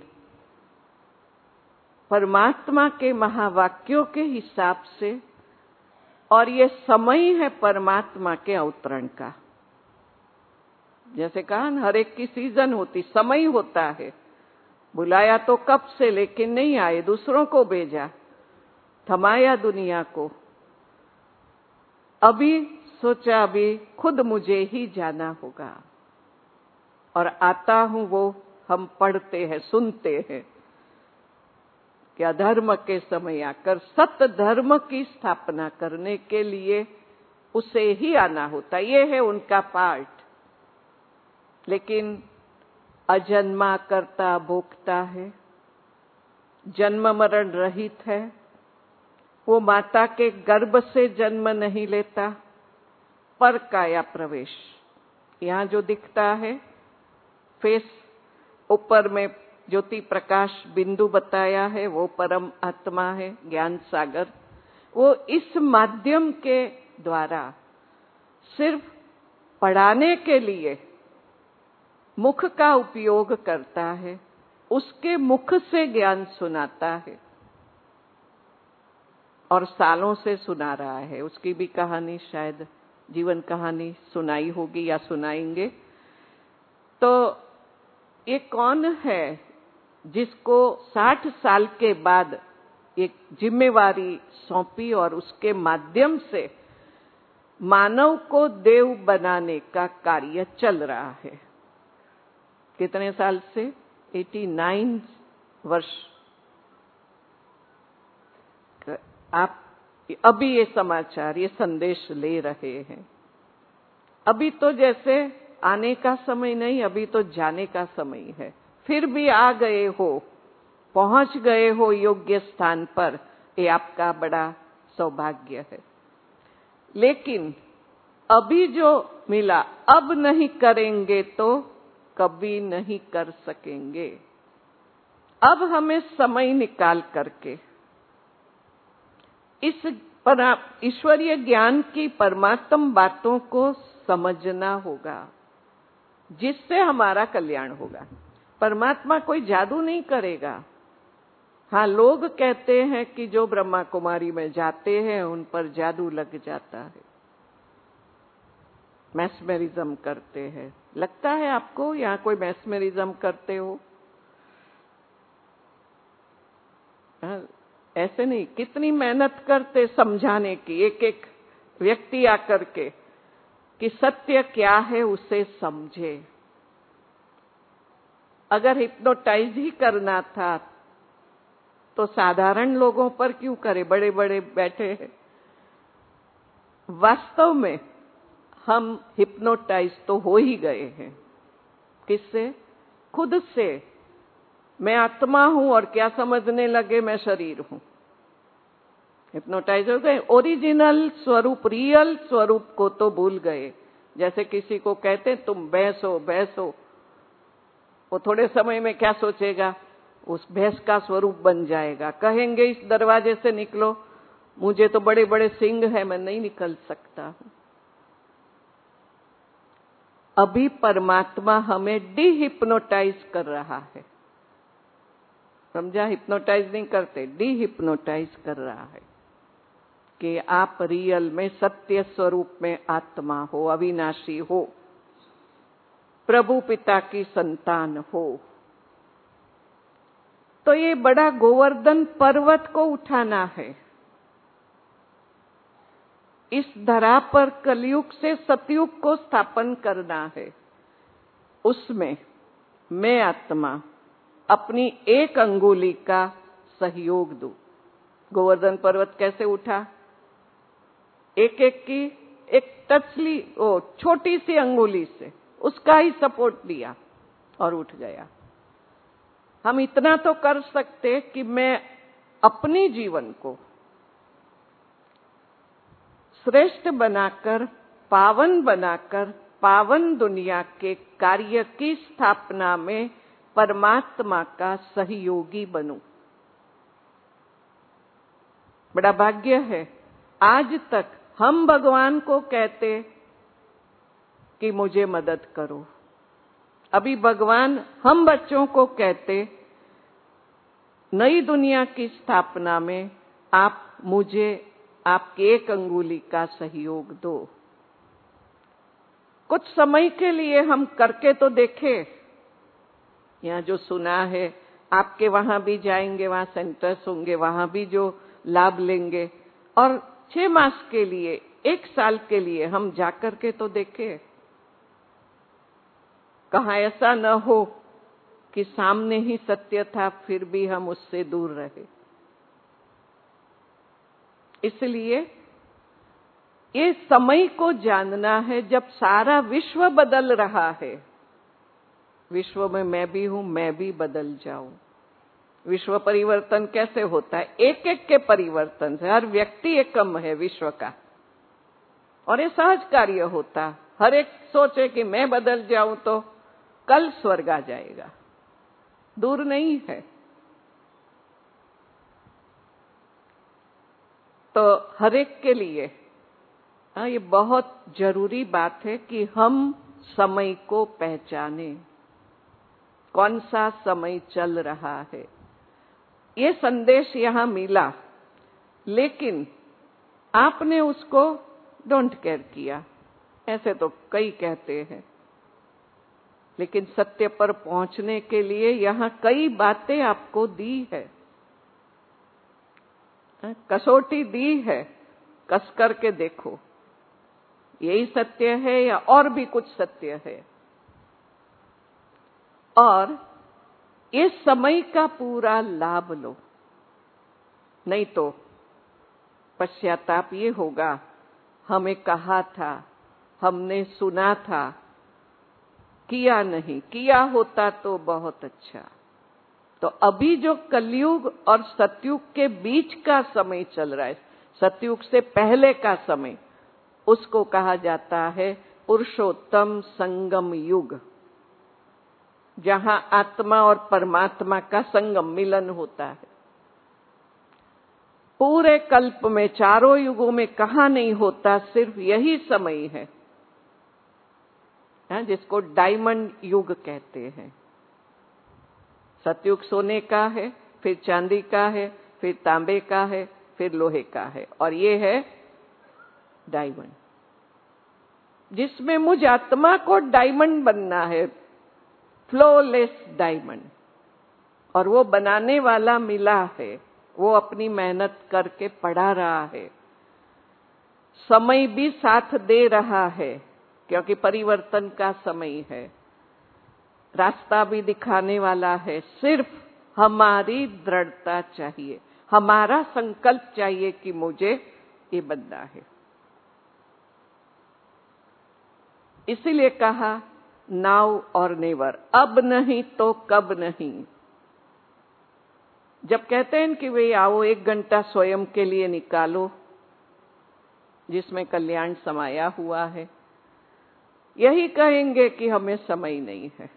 परमात्मा के महावाक्यों के हिसाब से, और ये समय है परमात्मा के अवतरण का। जैसे कहा न, हर एक की सीजन होती, समय होता है। बुलाया तो कब से, लेकिन नहीं आए, दूसरों को भेजा, थमाया दुनिया को। अभी सोचा अभी खुद मुझे ही जाना होगा, और आता हूं वो हम पढ़ते हैं, सुनते हैं कि अधर्म के समय आकर सत्य धर्म की स्थापना करने के लिए उसे ही आना होता। ये है उनका पार्ट। लेकिन अजन्मा करता भोगता है, जन्म मरण रहित है। वो माता के गर्भ से जन्म नहीं लेता, पर काया प्रवेश, यहाँ जो दिखता है फेस, ऊपर में ज्योति प्रकाश बिंदु बताया है, वो परम आत्मा है, ज्ञान सागर। वो इस माध्यम के द्वारा सिर्फ पढ़ाने के लिए मुख का उपयोग करता है, उसके मुख से ज्ञान सुनाता है और सालों से सुना रहा है। उसकी भी कहानी शायद जीवन कहानी सुनाई होगी या सुनाएंगे। तो ये कौन है जिसको साठ साल के बाद एक जिम्मेवारी सौंपी और उसके माध्यम से मानव को देव बनाने का कार्य चल रहा है? कितने साल से? नवासी वर्ष। आप अभी ये समाचार, ये संदेश ले रहे हैं। अभी तो जैसे आने का समय नहीं, अभी तो जाने का समय है। फिर भी आ गए हो, पहुंच गए हो योग्य स्थान पर, ये आपका बड़ा सौभाग्य है। लेकिन अभी जो मिला, अब नहीं करेंगे तो कभी नहीं कर सकेंगे। अब हमें समय निकाल करके इस ईश्वरीय ज्ञान की परमात्म बातों को समझना होगा, जिससे हमारा कल्याण होगा। परमात्मा कोई जादू नहीं करेगा। हाँ, लोग कहते हैं कि जो ब्रह्मा कुमारी में जाते हैं उन पर जादू लग जाता है, मैस्मेरिज्म करते हैं। लगता है आपको यहाँ कोई मैस्मेरिज्म करते हो? हाँ, ऐसे नहीं। कितनी मेहनत करते समझाने की, एक एक व्यक्ति आकर के, कि सत्य क्या है उसे समझे। अगर हिप्नोटाइज ही करना था तो साधारण लोगों पर क्यों करे, बड़े बड़े बैठे हैं। वास्तव में हम हिप्नोटाइज तो हो ही गए हैं। किससे? खुद से। मैं आत्मा हूं और क्या समझने लगे, मैं शरीर हूं। हिप्नोटाइज हो गए। ओरिजिनल स्वरूप, रियल स्वरूप को तो भूल गए। जैसे किसी को कहते तुम भैंस हो, भैंस हो, वो थोड़े समय में क्या सोचेगा, उस भैंस का स्वरूप बन जाएगा। कहेंगे इस दरवाजे से निकलो, मुझे तो बड़े बड़े सींग है, मैं नहीं निकल सकता हूं। अभी परमात्मा हमें डी-हिप्नोटाइज कर रहा है। समझा? हिप्नोटाइज नहीं करते, डी-हिप्नोटाइज कर रहा है कि आप रियल में सत्य स्वरूप में आत्मा हो, अविनाशी हो, प्रभु पिता की संतान हो। तो ये बड़ा गोवर्धन पर्वत को उठाना है। इस धरा पर कलयुग से सतयुग को स्थापन करना है। उसमें मैं आत्मा अपनी एक अंगुली का सहयोग दूं। गोवर्धन पर्वत कैसे उठा? एक एक की एक टचली, ओ छोटी सी अंगुली से उसका ही सपोर्ट दिया और उठ गया। हम इतना तो कर सकते कि मैं अपनी जीवन को श्रेष्ठ बनाकर, पावन बनाकर, पावन दुनिया के कार्य की स्थापना में परमात्मा का सहयोगी बनूं। बड़ा भाग्य है। आज तक हम भगवान को कहते कि मुझे मदद करो। अभी भगवान हम बच्चों को कहते नई दुनिया की स्थापना में आप मुझे आपकी एक अंगुली का सहयोग दो। कुछ समय के लिए हम करके तो देखें। यहाँ जो सुना है, आपके वहां भी जाएंगे, वहां सेंटर्स होंगे, वहां भी जो लाभ लेंगे, और छह मास के लिए, एक साल के लिए हम जाकर के तो देखें। कहाँ ऐसा न हो कि सामने ही सत्य था फिर भी हम उससे दूर रहे। इसलिए ये समय को जानना है जब सारा विश्व बदल रहा है। विश्व में मैं भी हूं, मैं भी बदल जाऊं। विश्व परिवर्तन कैसे होता है? एक एक के परिवर्तन से। हर व्यक्ति एकम है विश्व का। और ये सहज कार्य होता। हर एक सोचे कि मैं बदल जाऊं तो कल स्वर्ग आ जाएगा, दूर नहीं है। तो हर एक के लिए हाँ, ये बहुत जरूरी बात है कि हम समय को पहचाने, कौन सा समय चल रहा है। ये संदेश यहां मिला, लेकिन आपने उसको डोंट केयर किया, ऐसे तो कई कहते हैं। लेकिन सत्य पर पहुंचने के लिए यहां कई बातें आपको दी है, कसौटी दी है, कस करके देखो यही सत्य है या और भी कुछ सत्य है। और इस समय का पूरा लाभ लो, नहीं तो पश्चाताप ये होगा, हमें कहा था, हमने सुना था, किया नहीं, किया होता तो बहुत अच्छा। तो अभी जो कलयुग और सतयुग के बीच का समय चल रहा है, सतयुग से पहले का समय, उसको कहा जाता है पुरुषोत्तम संगम युग, जहां आत्मा और परमात्मा का संगम मिलन होता है। पूरे कल्प में चारों युगों में कहाँ नहीं होता, सिर्फ यही समय है जिसको डायमंड युग कहते हैं। सतयुग सोने का है, फिर चांदी का है, फिर तांबे का है, फिर लोहे का है, और ये है डायमंड, जिसमें मुझ आत्मा को डायमंड बनना है, फ्लोलेस डायमंड। और वो बनाने वाला मिला है, वो अपनी मेहनत करके पढ़ा रहा है, समय भी साथ दे रहा है क्योंकि परिवर्तन का समय है, रास्ता भी दिखाने वाला है। सिर्फ हमारी दृढ़ता चाहिए, हमारा संकल्प चाहिए कि मुझे ये बनना है। इसीलिए कहा नाउ और नेवर, अब नहीं तो कब नहीं। जब कहते हैं कि वे आओ एक घंटा स्वयं के लिए निकालो जिसमें कल्याण समाया हुआ है, यही कहेंगे कि हमें समय नहीं है।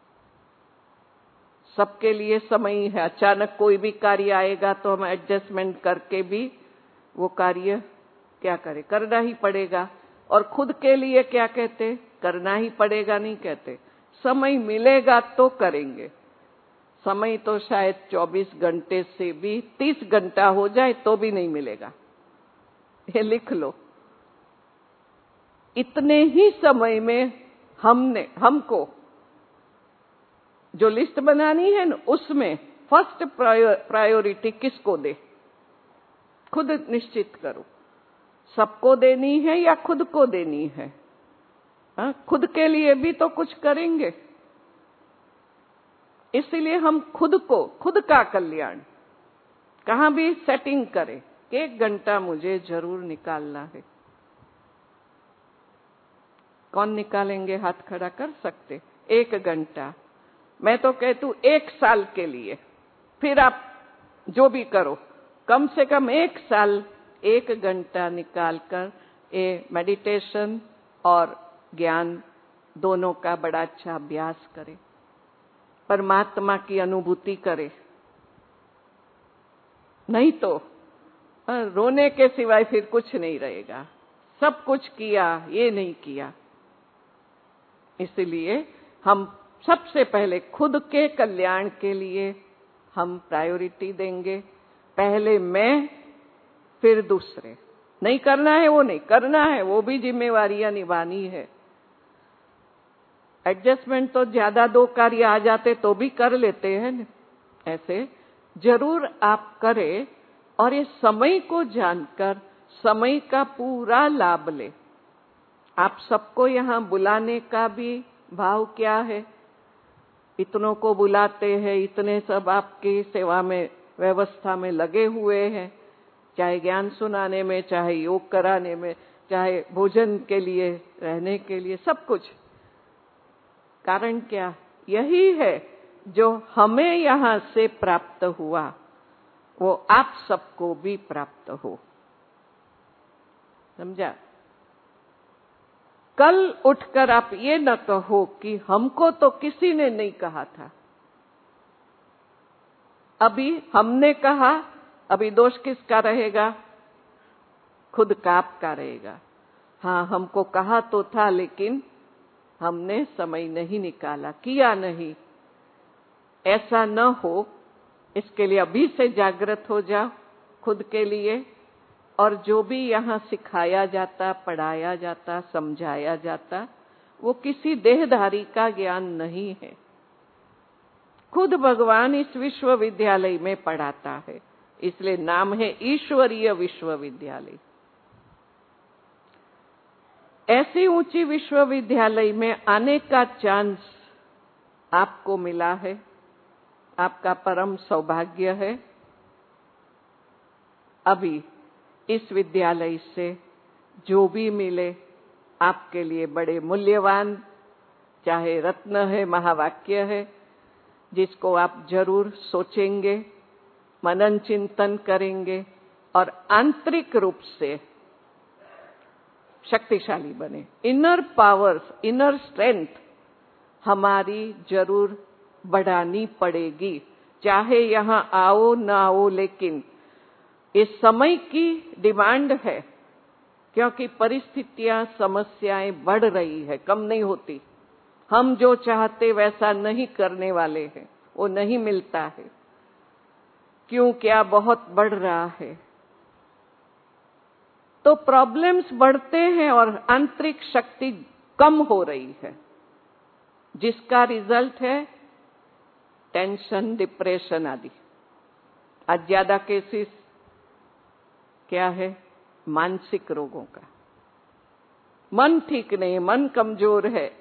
सबके लिए समय है। अचानक कोई भी कार्य आएगा तो हम एडजस्टमेंट करके भी वो कार्य क्या करें, करना ही पड़ेगा। और खुद के लिए क्या कहते, करना ही पड़ेगा नहीं कहते, समय मिलेगा तो करेंगे। समय तो शायद चौबीस घंटे से भी तीस घंटा हो जाए तो भी नहीं मिलेगा, ये लिख लो। इतने ही समय में हमने हमको जो लिस्ट बनानी है न, उसमें फर्स्ट प्रायोरिटी किसको दे, खुद निश्चित करो। सबको देनी है या खुद को देनी है? हा? खुद के लिए भी तो कुछ करेंगे, इसलिए हम खुद को, खुद का कल्याण कहां भी सेटिंग करें कि एक घंटा मुझे जरूर निकालना है। कौन निकालेंगे? हाथ खड़ा कर सकते। एक घंटा, मैं तो कहती हूं एक साल के लिए, फिर आप जो भी करो, कम से कम एक साल एक घंटा निकालकर ये मेडिटेशन और ज्ञान दोनों का बड़ा अच्छा अभ्यास करें, परमात्मा की अनुभूति करें। नहीं तो रोने के सिवाय फिर कुछ नहीं रहेगा। सब कुछ किया, ये नहीं किया। इसलिए हम सबसे पहले खुद के कल्याण के लिए हम प्रायोरिटी देंगे। पहले मैं, फिर दूसरे। नहीं करना है वो नहीं करना है, वो भी जिम्मेवारियां निभानी है। एडजस्टमेंट तो ज्यादा दो कार्य आ जाते तो भी कर लेते हैं न। ऐसे जरूर आप करें और ये समय को जानकर समय का पूरा लाभ ले। आप सबको यहाँ बुलाने का भी भाव क्या है? इतनों को बुलाते हैं, इतने सब आपकी सेवा में, व्यवस्था में लगे हुए हैं, चाहे ज्ञान सुनाने में, चाहे योग कराने में, चाहे भोजन के लिए, रहने के लिए, सब कुछ। कारण क्या? यही है जो हमें यहाँ से प्राप्त हुआ वो आप सबको भी प्राप्त हो। समझा? कल उठकर आप ये न कहो कि हमको तो किसी ने नहीं कहा था। अभी हमने कहा, अभी दोष किसका रहेगा? खुद का, आपका रहेगा। हाँ, हमको कहा तो था, लेकिन हमने समय नहीं निकाला, किया नहीं। ऐसा न हो, इसके लिए अभी से जागृत हो जाओ खुद के लिए। और जो भी यहाँ सिखाया जाता, पढ़ाया जाता, समझाया जाता, वो किसी देहधारी का ज्ञान नहीं है। खुद भगवान इस विश्वविद्यालय में पढ़ाता है, इसलिए नाम है ईश्वरीय विश्वविद्यालय। ऐसी ऊंची विश्वविद्यालय में आने का चांस आपको मिला है, आपका परम सौभाग्य है। अभी इस विद्यालय से जो भी मिले आपके लिए बड़े मूल्यवान, चाहे रत्न है, महावाक्य है, जिसको आप जरूर सोचेंगे, मनन चिंतन करेंगे और आंतरिक रूप से शक्तिशाली बने। इनर पावर्स, इनर स्ट्रेंथ हमारी जरूर बढ़ानी पड़ेगी, चाहे यहाँ आओ ना आओ। लेकिन इस समय की डिमांड है, क्योंकि परिस्थितियां, समस्याएं बढ़ रही है, कम नहीं होती। हम जो चाहते वैसा नहीं करने वाले हैं, वो नहीं मिलता है। क्यों, क्या बहुत बढ़ रहा है, तो प्रॉब्लम्स बढ़ते हैं और आंतरिक शक्ति कम हो रही है, जिसका रिजल्ट है टेंशन, डिप्रेशन आदि। आज ज्यादा केसेस क्या है? मानसिक रोगों का। मन ठीक नहीं, मन कमजोर है,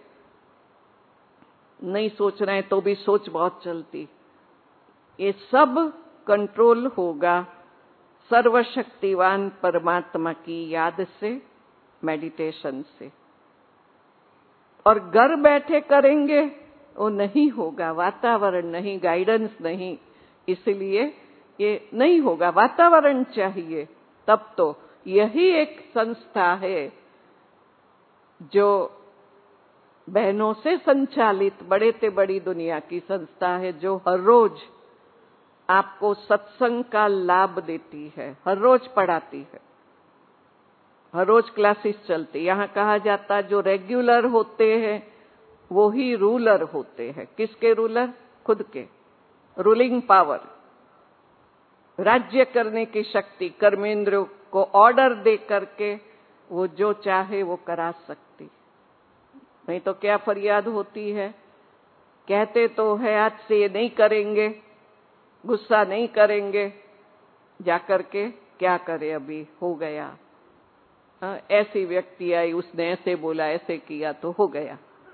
नहीं सोच रहे तो भी सोच बहुत चलती। ये सब कंट्रोल होगा सर्वशक्तिवान परमात्मा की याद से, मेडिटेशन से। और घर बैठे करेंगे वो नहीं होगा, वातावरण नहीं, गाइडेंस नहीं, इसलिए ये नहीं होगा। वातावरण चाहिए, तब तो यही एक संस्था है जो बहनों से संचालित बड़े से बड़ी दुनिया की संस्था है, जो हर रोज आपको सत्संग का लाभ देती है, हर रोज पढ़ाती है, हर रोज क्लासेस चलती। यहाँ कहा जाता जो रेगुलर होते हैं वो ही रूलर होते हैं। किसके रूलर? खुद के। रूलिंग पावर, राज्य करने की शक्ति, कर्मेंद्रियों को ऑर्डर दे करके वो जो चाहे वो करा सकती। नहीं तो क्या फरियाद होती है? कहते तो है आज से ये नहीं करेंगे, गुस्सा नहीं करेंगे, जाकर के क्या करे, अभी हो गया। हाँ, ऐसी व्यक्ति आई, उसने ऐसे बोला, ऐसे किया तो हो गया।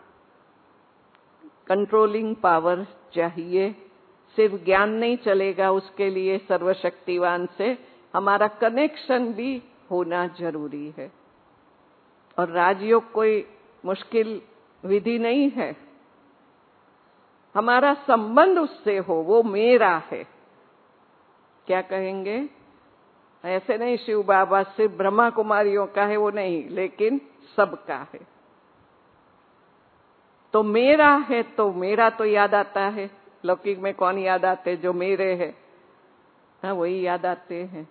कंट्रोलिंग पावर चाहिए। सिर्फ ज्ञान नहीं चलेगा, उसके लिए सर्वशक्तिवान से हमारा कनेक्शन भी होना जरूरी है। और राजयोग कोई मुश्किल विधि नहीं है, हमारा संबंध उससे हो, वो मेरा है। क्या कहेंगे? ऐसे नहीं शिव बाबा सिर्फ ब्रह्मा कुमारियों का है, वो नहीं, लेकिन सबका है। तो मेरा है तो मेरा तो याद आता है। लौकिक में कौन याद आते? जो मेरे है, हाँ वही याद आते हैं।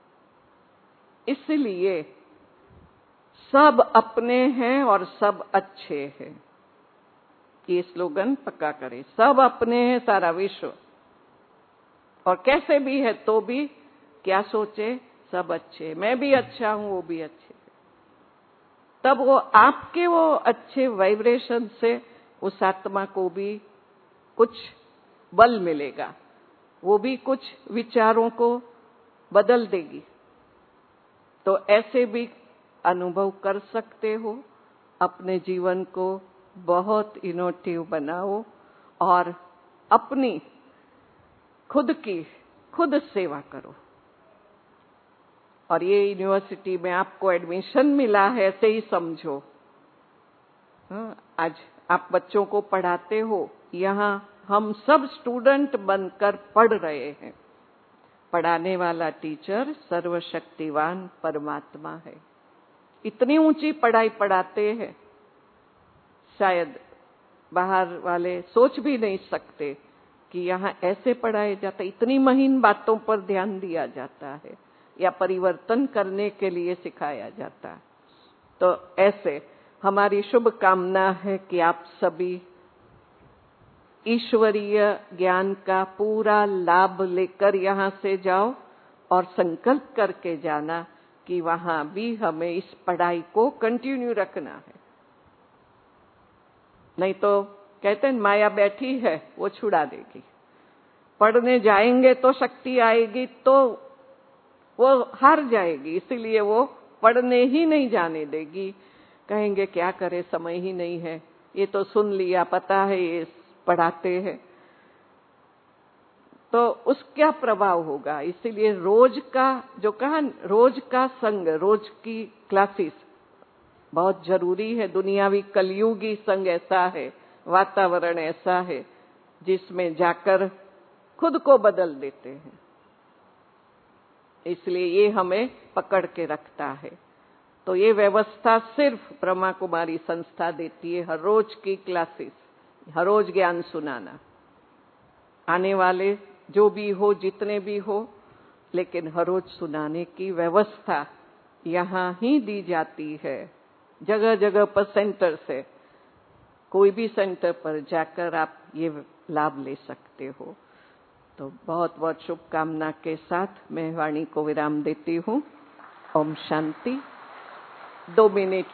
इसलिए सब अपने हैं और सब अच्छे हैं, ये स्लोगन पक्का करें। सब अपने हैं, सारा विश्व, और कैसे भी है तो भी क्या सोचे? सब अच्छे, मैं भी अच्छा हूं, वो भी अच्छे। तब वो आपके वो अच्छे वाइब्रेशन से उस आत्मा को भी कुछ बल मिलेगा, वो भी कुछ विचारों को बदल देगी। तो ऐसे भी अनुभव कर सकते हो। अपने जीवन को बहुत इनोवेटिव बनाओ और अपनी खुद की खुद सेवा करो। और ये यूनिवर्सिटी में आपको एडमिशन मिला है, ऐसे ही समझो। आज आप बच्चों को पढ़ाते हो, यहाँ हम सब स्टूडेंट बनकर पढ़ रहे हैं। पढ़ाने वाला टीचर सर्वशक्तिवान परमात्मा है। इतनी ऊंची पढ़ाई पढ़ाते हैं, शायद बाहर वाले सोच भी नहीं सकते कि यहाँ ऐसे पढ़ाया जाता, इतनी महीन बातों पर ध्यान दिया जाता है या परिवर्तन करने के लिए सिखाया जाता है। तो ऐसे हमारी शुभ कामना है कि आप सभी ईश्वरीय ज्ञान का पूरा लाभ लेकर यहाँ से जाओ और संकल्प करके जाना कि वहाँ भी हमें इस पढ़ाई को कंटिन्यू रखना है। नहीं तो कहते हैं माया बैठी है, वो छुड़ा देगी। पढ़ने जाएंगे तो शक्ति आएगी तो वो हार जाएगी, इसीलिए वो पढ़ने ही नहीं जाने देगी। कहेंगे क्या करे, समय ही नहीं है, ये तो सुन लिया, पता है ये पढ़ाते हैं, तो उसका प्रभाव होगा। इसीलिए रोज का जो कहा, रोज का संग, रोज की क्लासेस बहुत जरूरी है। दुनियावी कलयुगी संग ऐसा है, वातावरण ऐसा है जिसमें जाकर खुद को बदल देते हैं। इसलिए ये हमें पकड़ के रखता है। तो ये व्यवस्था सिर्फ ब्रह्मा कुमारी संस्था देती है, हर रोज की क्लासेस, हर रोज ज्ञान सुनाना। आने वाले जो भी हो, जितने भी हो, लेकिन हर रोज सुनाने की व्यवस्था यहाँ ही दी जाती है। जगह जगह पर सेंटर से, कोई भी सेंटर पर जाकर आप ये लाभ ले सकते हो। तो बहुत बहुत शुभकामना के साथ मैं वाणी को विराम देती हूँ। ओम शांति। दो मिनट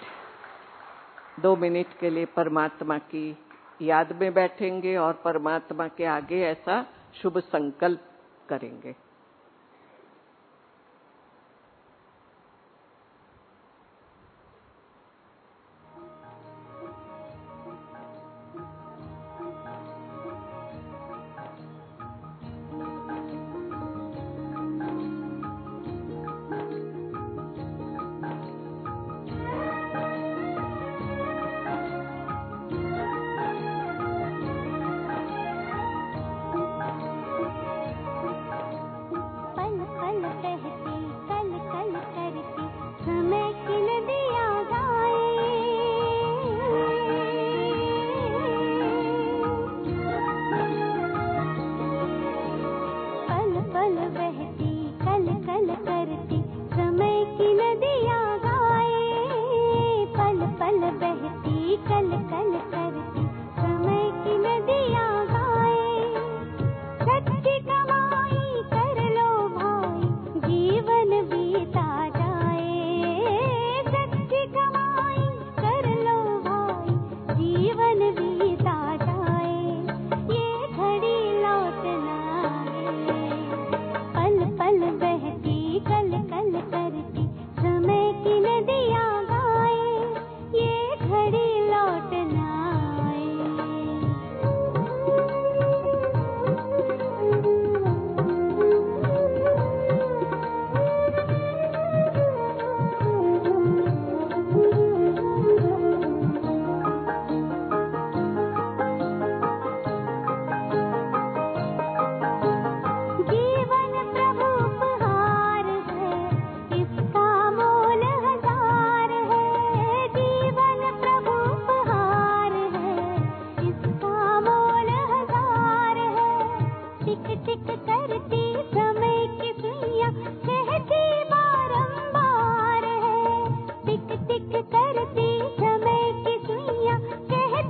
दो मिनट के लिए परमात्मा की याद में बैठेंगे और परमात्मा के आगे ऐसा शुभ संकल्प करेंगे।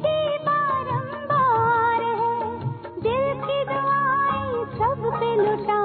लुटा